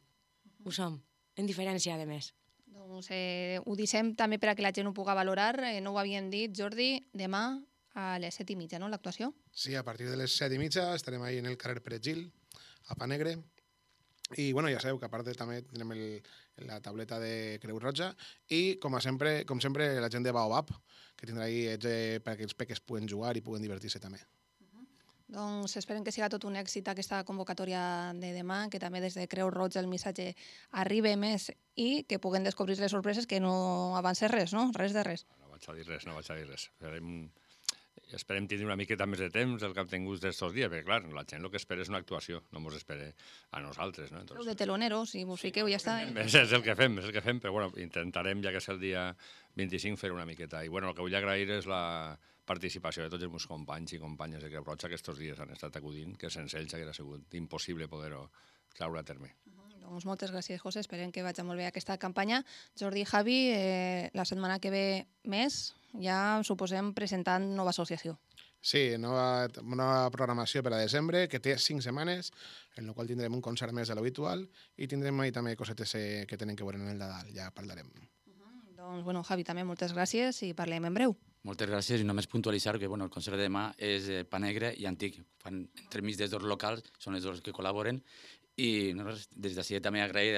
en diferència, a més. Doncs ho deixem també per a que la gent ho pugui valorar, no ho havíem dit, Jordi, demà a les 7:30, no, l'actuació? Sí, a partir de les 7:30 estarem ahí en el carrer Pere Gil, a Pa Negre, i bueno, ja sabeu que a part també tindrem la tauleta de Creu Roja i com sempre la gent de Baobab que tindrà ahí per a que els peques puguen jugar i puguen divertir-se també. Doncs esperem que siga tot un èxit aquesta convocatòria de demà, que també des de Creu Roja el missatge arribi més i que puguen descobrir les sorpreses, que no avança res, no? Res de res. No vaig a dir res. Esperem tindre una miqueta més de temps del que hem tingut d'estos dies, perquè clar, la gent el que espera és una actuació, no ens espera a nosaltres. No? Entonces, de teloneros, si mos fiqueu ja està. És el que fem, però bueno, intentarem, ja que és el dia 25, fer una miqueta. I bueno, el que vull agrair és la participació de tots els meus companys i companyes de Creu Roja que aquests dies han estat acudint, que sense ells hauria sigut impossible poder-ho traure a terme. Doncs moltes gràcies, José. Esperem que vagi molt bé aquesta campanya. Jordi i Javi, la setmana que ve més, ja suposem presentant nova associació. Sí, nova programació per a desembre, que té 5 setmanes, en la qual tindrem un concert més de l'habitual i tindrem ahí també cosetes que tenen que veure en el Nadal, ja parlarem. Doncs, bueno, Javi, també moltes gràcies i parlem en breu. Moltes gràcies i només puntualitzar que el concert de demà és Pa Negre i Antic. Fan entremig dels dos locals, són els dos que col·laboren i des d'ací també agrair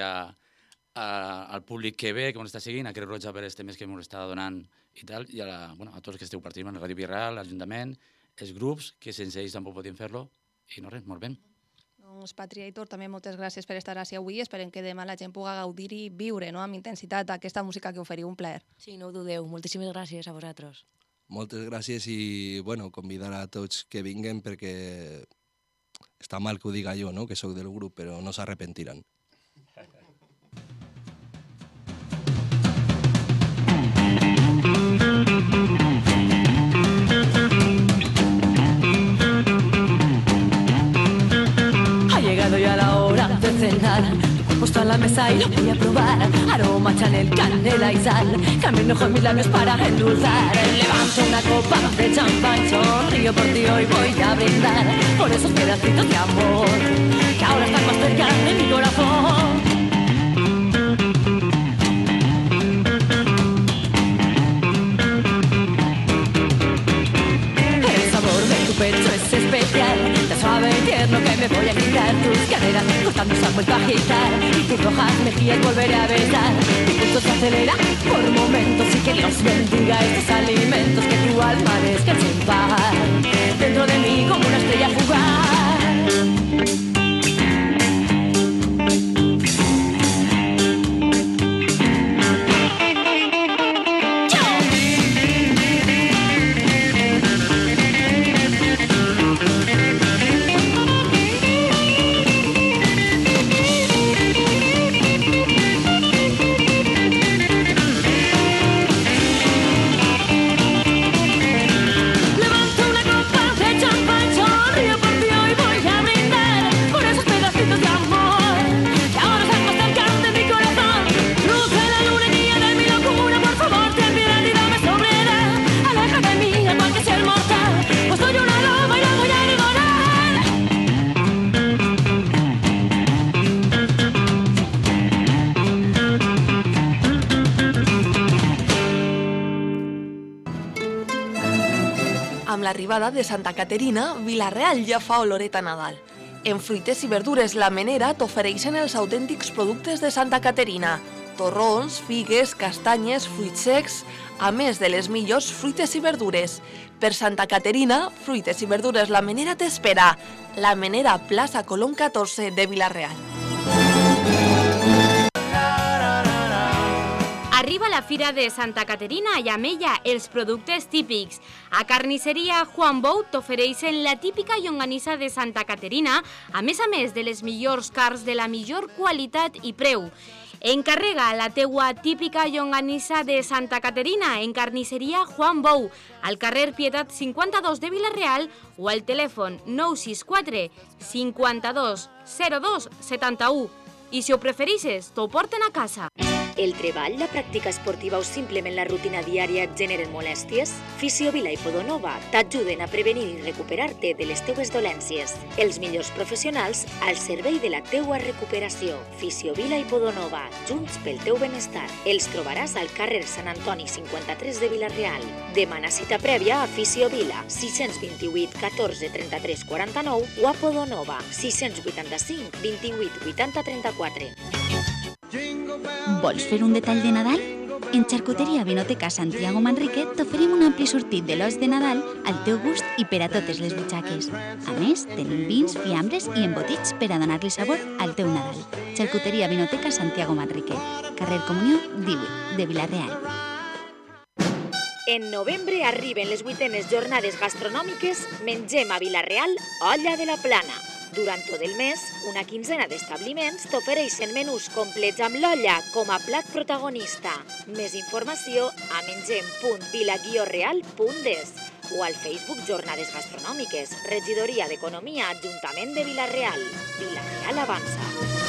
al públic que ve, que ens està seguint, a Creu Roja per els temes que ens està donant i tal, i a tots que esteu participant, a Ràdio Virreal, a l'Ajuntament, els grups, que sense ells tampoc podien fer-lo, i no res, molt bé. Doncs Patri i Aitor, també moltes gràcies per estar així avui. Esperem que demà la gent pugui gaudir i viure amb intensitat aquesta música que oferiu. Un plaer. Sí, no ho dudeu. Moltíssimes gràcies a vosaltres. Moltes gràcies i convidar a tots que vinguen perquè està mal que ho diga jo, que sóc del grup, però no s'arrepentiran. Ya la hora de cenar, tu cuerpo está en la mesa y lo voy a probar. Aroma, Chanel, canela y sal, camino con mis labios para endulzar. Levanto una copa de champán, sonrío por ti, hoy voy a brindar por esos pedacitos de amor que ahora están más cerca de mi corazón. Pecho es especial, tan suave y tierno que me voy a quitar. Tus caderas cortando se han vuelto a agitar y tus rojas mejillas volveré a besar. Mi pulso se acelera por momentos y que Dios bendiga estos alimentos que tu alma descanse en paz dentro de mí como una estrella fugaz. Amb l'arribada de Santa Caterina, Vila-real ja fa oloreta a Nadal. En fruites i verdures La Menera t'ofereixen els autèntics productes de Santa Caterina. Torrons, figues, castanyes, fruits secs, a més de les millors fruites i verdures. Per Santa Caterina, fruites i verdures La Menera t'espera. La Menera, plaça Colom 14 de Vila-real. Arriba la Fira de Santa Caterina i amb ella els productes típics. A Carnisseria Juan Bou t'ofereixen la típica llonganissa de Santa Caterina, a més de les millors carns de la millor qualitat i preu. Encarrega la teua típica llonganissa de Santa Caterina en Carnisseria Juan Bou, al carrer Pietat 52 de Vila-real o al telèfon 964 52 02 71. I si ho prefereixes, t'ho porten a casa. El treball, la pràctica esportiva o simplement la rutina diària et generen molèsties? Fisiovila i Podonova t'ajuden a prevenir i recuperar-te de les teues dolències. Els millors professionals al servei de la teua recuperació. Fisiovila i Podonova, junts pel teu benestar. Els trobaràs al carrer Sant Antoni 53 de Vila-real. Demana cita prèvia a Fisiovila, 628 14 33 49 o a Podonova, 685 28 80 34. Vols fer un detall de Nadal? En Xarcuteria Vinoteca Santiago Manrique t'oferim un ampli sortit de lots de Nadal al teu gust i per a totes les butxaques. A més, tenim vins, fiambres i embotits per a donar-li sabor al teu Nadal. Xarcuteria Vinoteca Santiago Manrique, carrer Comunió 18 de Vila-real. En novembre arriben les 8enes jornades gastronòmiques Mengem a Vila-real, Olla de la Plana. Durant tot el mes, una quinzena d'establiments t'ofereixen menús complets amb l'olla com a plat protagonista. Més informació a mengem.vila-real.es o al Facebook Jornades Gastronòmiques, Regidoria d'Economia, Ajuntament de Vila-real. Vila-real avança.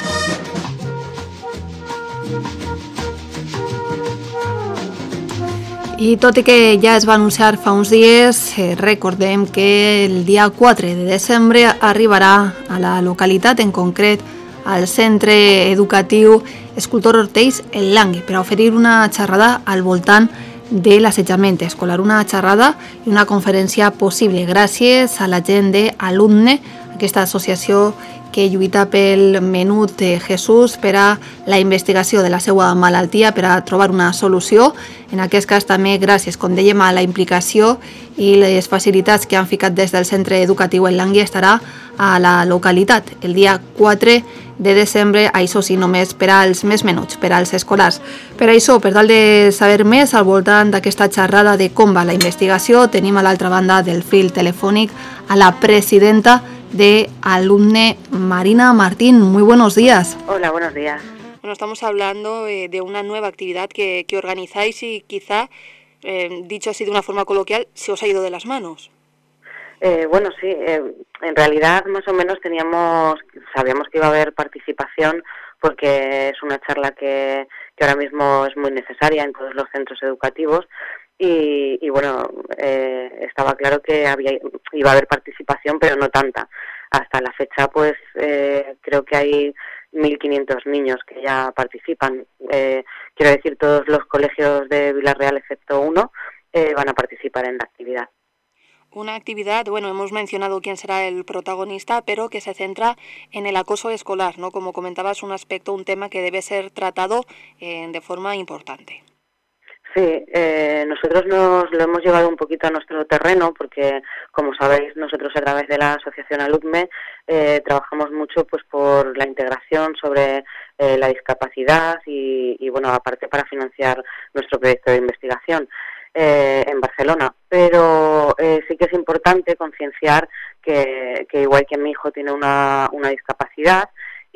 I tot i que ja es va anunciar fa uns dies, recordem que el dia 4 de desembre arribarà a la localitat, en concret al Centre Educatiu Escultor Ortells El Langue, per a oferir una xerrada al voltant de l'assetjament escolar, una xerrada i una conferència possible gràcies a la gent d'Alumne, aquesta associació que lluita pel menut de Jesús per a la investigació de la seva malaltia, per a trobar una solució. En aquest cas també gràcies, com dèiem, a la implicació i les facilitats que han ficat des del centre educatiu El Langui estarà a la localitat el dia 4 de desembre, això sí, només per als més menuts, per als escolars. Per això, per tal de saber més al voltant d'aquesta xerrada de com va la investigació, tenim a l'altra banda del fil telefònic a la presidenta de Alumne, Marina Martín. Muy buenos días. Hola, buenos días. Bueno, estamos hablando de una nueva actividad que organizáis y quizá, dicho así de una forma coloquial, se os ha ido de las manos. Bueno, sí, en realidad más o menos sabíamos que iba a haber participación porque es una charla que ahora mismo es muy necesaria en todos los centros educativos y bueno, estaba claro que iba a haber participación, pero no tanta. Hasta la fecha, pues creo que hay 1.500 niños que ya participan. Quiero decir, todos los colegios de Vila-real, excepto uno, van a participar en la actividad. Una actividad, bueno, hemos mencionado quién será el protagonista, pero que se centra en el acoso escolar, ¿no? Como comentabas, un tema que debe ser tratado de forma importante. Sí, nosotros nos lo hemos llevado un poquito a nuestro terreno porque, como sabéis, nosotros a través de la Asociación Alumne trabajamos mucho pues por la integración sobre la discapacidad y bueno, aparte para financiar nuestro proyecto de investigación en Barcelona. Pero sí que es importante concienciar que igual que mi hijo tiene una discapacidad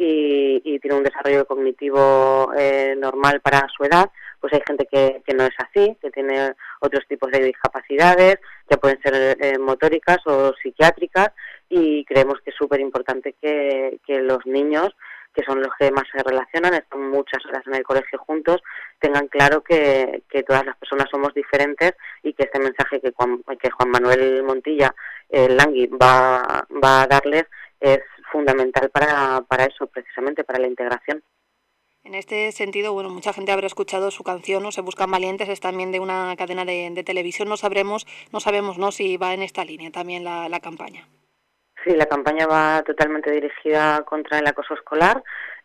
y tiene un desarrollo cognitivo normal para su edad, pues hay gente que no es así, que tiene otros tipos de discapacidades, que pueden ser motóricas o psiquiátricas, y creemos que es súper importante que los niños, que son los que más se relacionan, están muchas horas en el colegio juntos, tengan claro que todas las personas somos diferentes y que este mensaje que Juan Manuel Montilla, el Langui, va a darles es fundamental para eso, precisamente para la integración. En este sentido, bueno, mucha gente habrá escuchado su canción, ¿no? Se buscan valientes, es también de una cadena de televisión. No sabemos, ¿no?, si va en esta línea también la campaña. Sí, la campaña va totalmente dirigida contra el acoso escolar.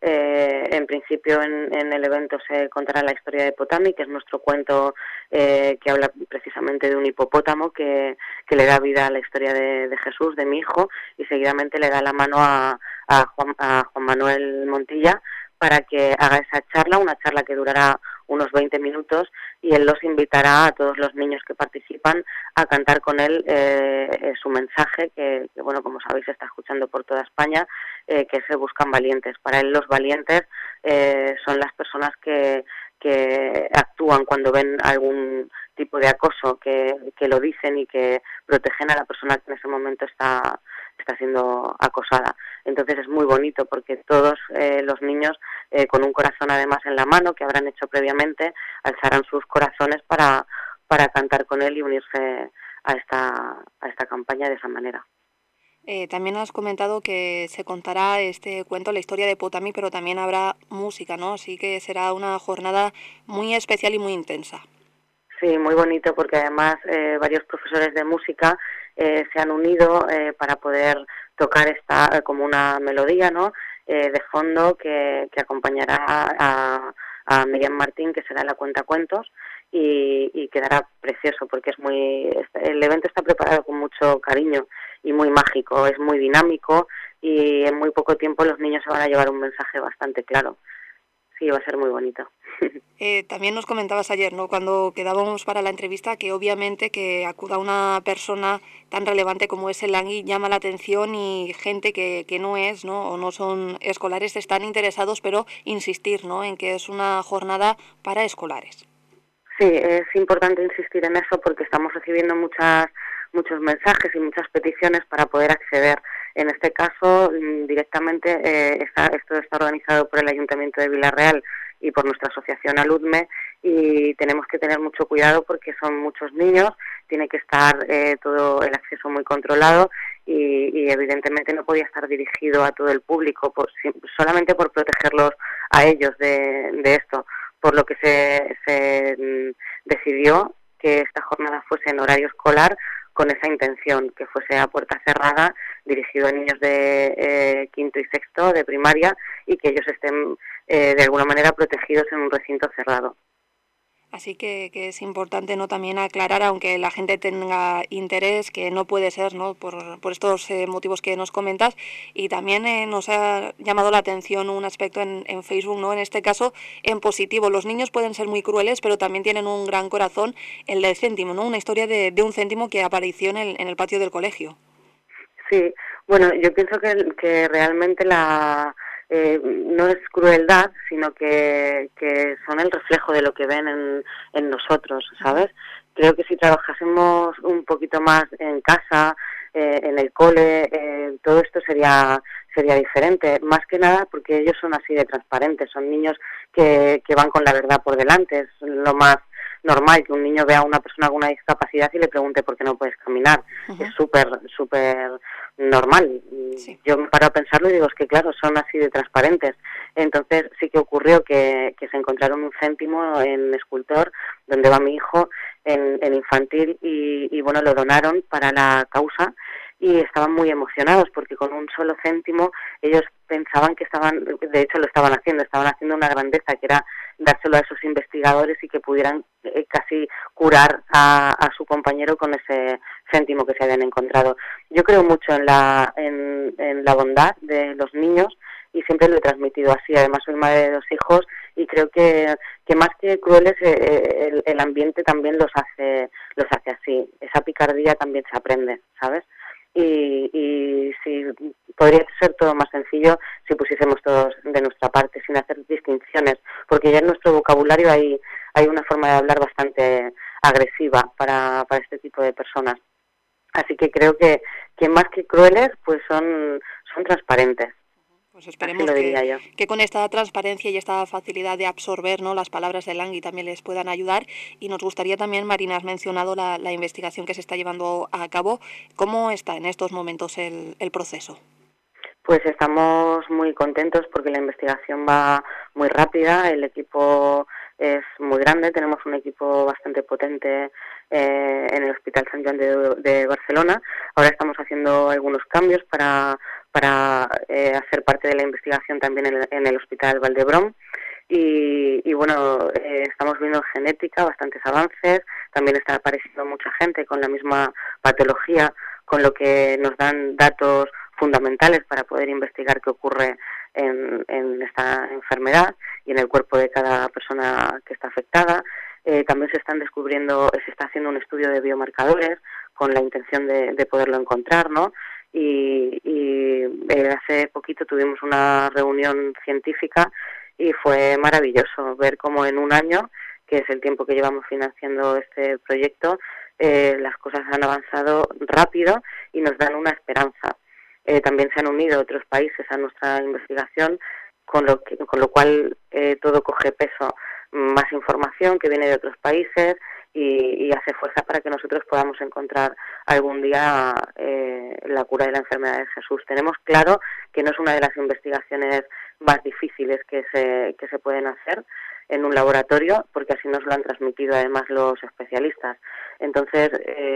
En principio, en el evento se contará la historia de Potami, que es nuestro cuento que habla precisamente de un hipopótamo que le da vida a la historia de Jesús, de mi hijo, y seguidamente le da la mano a Juan Manuel Montilla para que haga esa charla, una charla que durará unos 20 minutos, y él los invitará a todos los niños que participan a cantar con él su mensaje, que bueno, como sabéis, se está escuchando por toda España, que se buscan valientes. Para él los valientes son las personas que actúan cuando ven algún tipo de acoso, que lo dicen y que protegen a la persona que en ese momento está siendo acosada. Entonces es muy bonito porque todos los niños, con un corazón además en la mano, que habrán hecho previamente, alzarán sus corazones para cantar con él y unirse a esta campaña de esa manera. También has comentado que se contará este cuento, la historia de Potami, pero también habrá música, ¿no? Así que será una jornada muy especial y muy intensa. Sí, muy bonito porque además varios profesores de música se han unido para poder tocar esta como una melodía, ¿no?, de fondo que acompañará a Miriam Martín, que será la cuentacuentos, y quedará precioso porque el evento está preparado con mucho cariño y muy mágico, es muy dinámico y en muy poco tiempo los niños se van a llevar un mensaje bastante claro. Sí, va a ser muy bonito. También nos comentabas ayer, ¿no?, cuando quedábamos para la entrevista, que obviamente que acuda una persona tan relevante como es el Langui llama la atención, y gente que no es, ¿no?, o no son escolares están interesados, pero insistir, ¿no?, en que es una jornada para escolares. Sí, es importante insistir en eso porque estamos recibiendo muchos mensajes y muchas peticiones para poder acceder. En este caso, directamente, esto está organizado por el Ayuntamiento de Vila-real y por nuestra asociación Alumne, y tenemos que tener mucho cuidado porque son muchos niños, tiene que estar todo el acceso muy controlado y evidentemente no podía estar dirigido a todo el público, solamente por protegerlos a ellos de esto, por lo que se decidió que esta jornada fuese en horario escolar, con esa intención, que fuese a puerta cerrada, dirigido a niños de quinto y sexto de primaria, y que ellos estén de alguna manera protegidos en un recinto cerrado. Así que es importante, ¿no?, también aclarar, aunque la gente tenga interés, que no puede ser, ¿no?, por estos motivos que nos comentas. Y también nos ha llamado la atención un aspecto en Facebook, ¿no?, en este caso en positivo. Los niños pueden ser muy crueles, pero también tienen un gran corazón, el del céntimo, ¿no?, una historia de un céntimo que apareció en el patio del colegio. Sí, bueno, yo pienso que realmente no es crueldad, sino que son el reflejo de lo que ven en nosotros, ¿sabes? Creo que si trabajásemos un poquito más en casa, en el cole, todo esto sería diferente. Más que nada porque ellos son así de transparentes, son niños que van con la verdad por delante. Es lo más normal que un niño vea a una persona con una discapacidad y le pregunte por qué no puedes caminar. Es súper normal. Sí. Yo me paro a pensarlo y digo, es que claro, son así de transparentes. Entonces sí que ocurrió que se encontraron un céntimo en Escultor, donde va mi hijo, en infantil, y bueno, lo donaron para la causa, y estaban muy emocionados porque con un solo céntimo ellos pensaban que de hecho lo estaban haciendo una grandeza, que era dárselo a esos investigadores y que pudieran casi curar a su compañero con ese céntimo que se habían encontrado. Yo creo mucho en la bondad de los niños y siempre lo he transmitido así. Además soy madre de 2 hijos y creo que más que crueles el ambiente también los hace así. Esa picardía también se aprende, ¿sabes? Y sí, podría ser todo más sencillo si pusiésemos todos de nuestra parte, sin hacer distinciones, porque ya en nuestro vocabulario hay una forma de hablar bastante agresiva para este tipo de personas. Así que creo que más que crueles, pues son transparentes. Pues esperemos que con esta transparencia y esta facilidad de absorber, ¿no?, las palabras de Langui también les puedan ayudar. Y nos gustaría también, Marina, has mencionado la investigación que se está llevando a cabo. ¿Cómo está en estos momentos el proceso? Pues estamos muy contentos porque la investigación va muy rápida, el equipo es muy grande, tenemos un equipo bastante potente en el Hospital Sant Joan de Barcelona. Ahora estamos haciendo algunos cambios para hacer parte de la investigación también en el Hospital Vall d'Hebron. Y bueno, estamos viendo en genética bastantes avances, también está apareciendo mucha gente con la misma patología, con lo que nos dan datos fundamentales para poder investigar qué ocurre en esta enfermedad y en el cuerpo de cada persona que está afectada. También se está haciendo un estudio de biomarcadores con la intención de poderlo encontrar, ¿no? Y hace poquito tuvimos una reunión científica y fue maravilloso ver cómo en un año, que es el tiempo que llevamos financiando este proyecto, las cosas han avanzado rápido y nos dan una esperanza. También se han unido otros países a nuestra investigación, con lo cual todo coge peso, más información que viene de otros países y hace fuerza para que nosotros podamos encontrar algún día la cura de la enfermedad de Jesús. Tenemos claro que no es una de las investigaciones más difíciles que se pueden hacer en un laboratorio, porque así nos lo han transmitido además los especialistas. Entonces,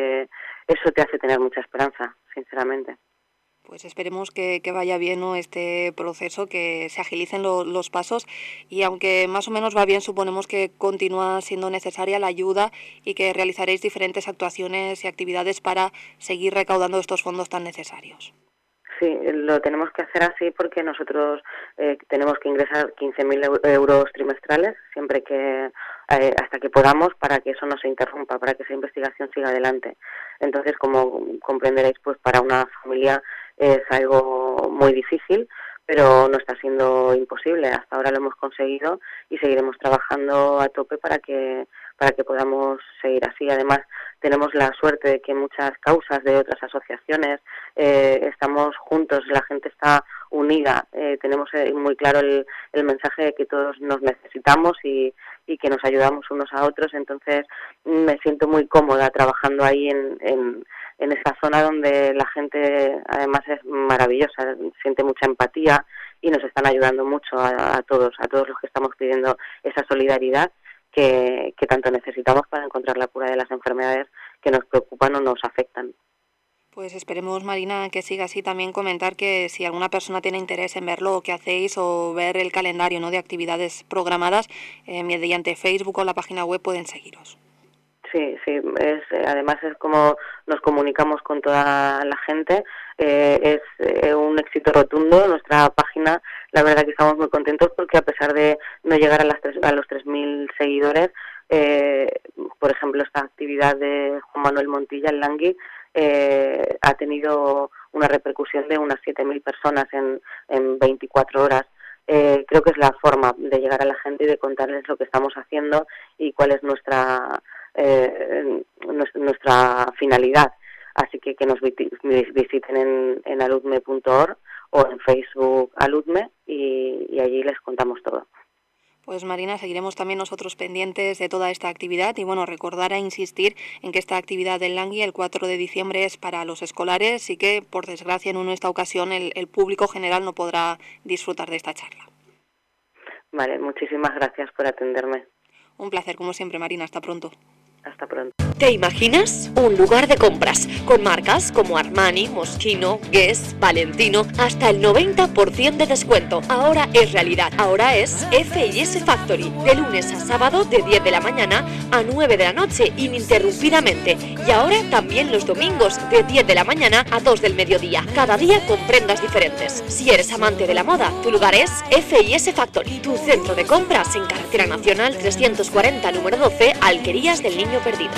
eso te hace tener mucha esperanza, sinceramente. Pues esperemos que vaya bien, ¿no?, este proceso, que se agilicen los pasos, y aunque más o menos va bien, suponemos que continúa siendo necesaria la ayuda y que realizaréis diferentes actuaciones y actividades para seguir recaudando estos fondos tan necesarios. Sí, lo tenemos que hacer así porque nosotros tenemos que ingresar 15.000 euros trimestrales siempre que hasta que podamos, para que eso no se interrumpa, para que esa investigación siga adelante. Entonces, como comprenderéis, pues para una familia es algo muy difícil, pero no está siendo imposible. Hasta ahora lo hemos conseguido y seguiremos trabajando a tope para que podamos seguir así. Además, tenemos la suerte de que muchas causas de otras asociaciones estamos juntos, la gente está unida, tenemos muy claro el mensaje de que todos nos necesitamos y que nos ayudamos unos a otros. Entonces me siento muy cómoda trabajando ahí en esa zona donde la gente además es maravillosa, siente mucha empatía y nos están ayudando mucho a todos los que estamos pidiendo esa solidaridad que tanto necesitamos para encontrar la cura de las enfermedades nos preocupan o nos afectan. Pues esperemos, Marina, que siga así. También comentar que si alguna persona tiene interés en ver lo que hacéis o ver el calendario, ¿no?, de actividades programadas, mediante Facebook o la página web pueden seguiros. Sí, además es como nos comunicamos con toda la gente, es un éxito rotundo nuestra página. La verdad que estamos muy contentos porque a pesar de no llegar a los 3.000 seguidores, por ejemplo, esta actividad de Juan Manuel Montilla, el Langui, ha tenido una repercusión de unas 7.000 personas en 24 horas. Creo que es la forma de llegar a la gente y de contarles lo que estamos haciendo y cuál es nuestra finalidad. Así que nos visiten en aludme.org o en Facebook Aludme y allí les contamos todo. Pues Marina, seguiremos también nosotros pendientes de toda esta actividad y bueno, recordar e insistir en que esta actividad del Langui el 4 de diciembre es para los escolares y que por desgracia en esta ocasión el público general no podrá disfrutar de esta charla. Vale, muchísimas gracias por atenderme. Un placer como siempre, Marina, hasta pronto. Hasta pronto. ¿Te imaginas? Un lugar de compras con marcas como Armani, Moschino, Guess, Valentino, hasta el 90% de descuento. Ahora es realidad. Ahora es F&S Factory, de lunes a sábado de 10 de la mañana a 9 de la noche, ininterrumpidamente. Y ahora también los domingos de 10 de la mañana a 2 del mediodía. Cada día con prendas diferentes. Si eres amante de la moda, tu lugar es F&S Factory, tu centro de compras en Carretera Nacional 340, número 12, Alquerías del Niño Perdido.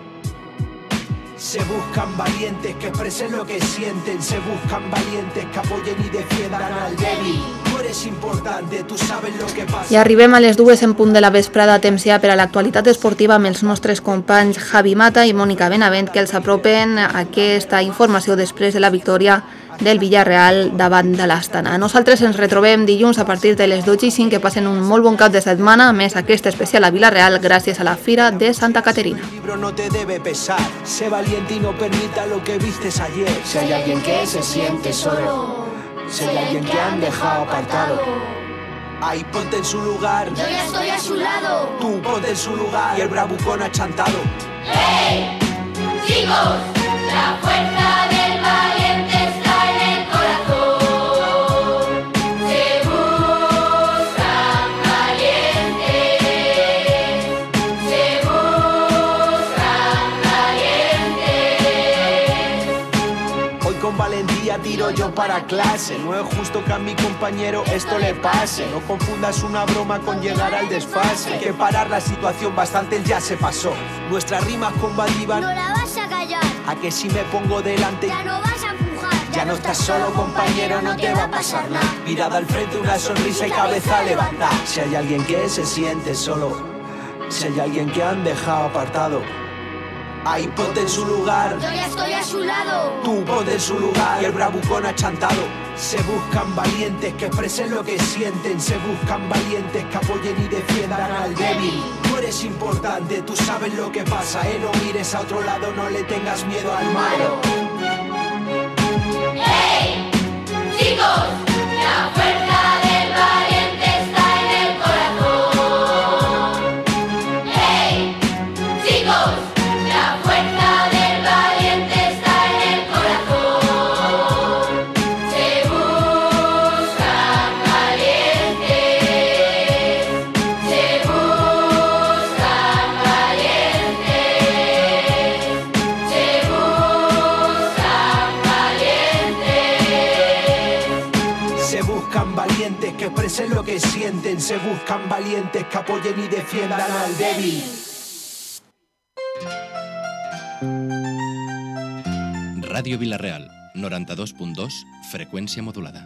Se buscan valientes que expresen lo que sienten, se buscan valientes que apoyen i defiendan al débil. Tu eres importante, tu sabes lo que passa. I arribem a les 2 en punt de la vesprada, temps ja per a l'actualitat esportiva amb els nostres companys Javi Mata i Mònica Benavent, que els apropen aquesta informació després de la victòria del Villarreal davant de l'Astana. Nosaltres ens retrobem dilluns a partir de les 12:05, que passen un molt bon cap de setmana, a més aquest especial a Villarreal gràcies a la Fira de Santa Caterina. El libro no te debe pesar, sé valiente y no permita lo que vistes ayer. Si hay alguien que se siente solo, si hay alguien que han dejado apartado, ahí ponte en su lugar. Yo ya estoy a su lado. Tú ponte en su lugar y el bravucón achantado. ¡Hey! Chicos, la fuerza del valiente está en el corazón. Se buscan valientes, se buscan valientes. Hoy con valentía tiro yo para clase. No es justo que a mi compañero esto le pase. No confundas una broma con llegar al desfase. Hay que parar la situación, bastante ya se pasó. Nuestras rimas combativan. No la vas a callar. A que si me pongo delante ya no vas a empujar. Ya no estás solo, compañero, no te va a pasar nada. Mirada al frente, una sonrisa y cabeza levantada. Si hay alguien que se siente solo, si hay alguien que han dejado apartado, ahí ponte en su lugar. Yo ya estoy a su lado. Tú ponte en su lugar y el bravucón achantado. Se buscan valientes que expresen lo que sienten, se buscan valientes que apoyen y defiendan al débil. Tú eres importante, tú sabes lo que pasa, no mires a otro lado, no le tengas miedo al malo. ¡Hey! Chicos, la fuerza del valiente está en el corazón. ¡Hey! Chicos, la fuerza del valiente está en el corazón. Se buscan valientes, se buscan valientes, se buscan valientes. Se buscan valientes que expresen lo que sienten, se buscan valientes que apoyen y defiendan al débil. Ràdio Vila-real, 92.2, freqüència modulada.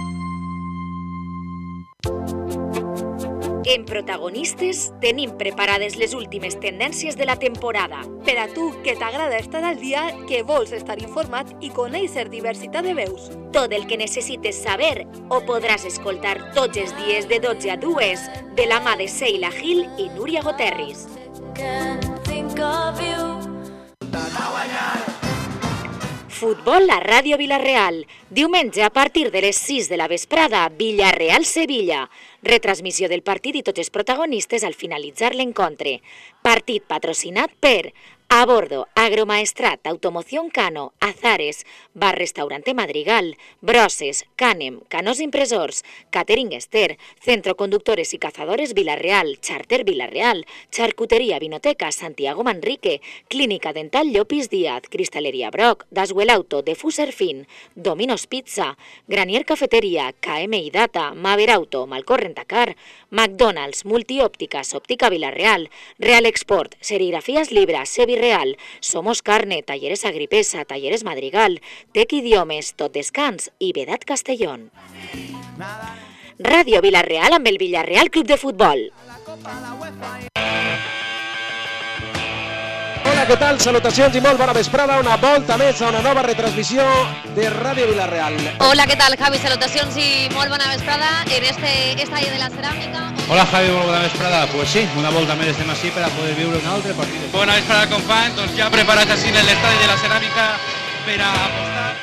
En Protagonistes tenim preparades les últimes tendències de la temporada. Per a tu, que t'agrada estar al dia, que vols estar informat i conèixer diversitat de veus. Tot el que necessites saber ho podràs escoltar tots els dies de 12 a 2 de la mà de Seila Gil i Núria Goterris. Futbol a Ràdio Vila-real. Diumenge a partir de les 6 de la vesprada, Villarreal-Sevilla. Retransmissió del partit i tots els protagonistes al finalitzar l'encontre. Partit patrocinat per A bordo, Agromaestrat, Automoción Cano, Azares, Bar Restaurante Madrigal, Broses, Canem, Canos Impresors, Catering Ester, Centro Conductores y Cazadores Vilarreal, Charter Vilarreal, Charcutería Vinoteca Santiago Manrique, Clínica Dental Llopis Díaz, Cristalería Broc, Daswell Auto, Defuser Fin, Domino's Pizza, Granier Cafetería, KMI Data, Maver Auto, Malcor Rentacar, McDonald's, Multiópticas, Óptica Vilarreal, Real Export, Serigrafías Libra, Sevi Real, Somos Carne, Talleres Agripesa, Talleres Madrigal, Tec Idiomes, Tot Descans i Vedat Castellón. Ràdio Vilarreal amb el Villarreal Club de Futbol. Hola, què tal? Salutacions i molt bona vesprada. Una volta més a una nova retransmissió de Ràdio Vilarreal. Hola, què tal, Javi? Salutacions i molt bona vesprada en este estadi de la ceràmica. Hola, Javi, molt bona vesprada. Pues sí, una volta més estem així per a poder viure un altre partit. Bona vesprada, companys. Doncs ja preparats així en l'estadi de la ceràmica per a apostar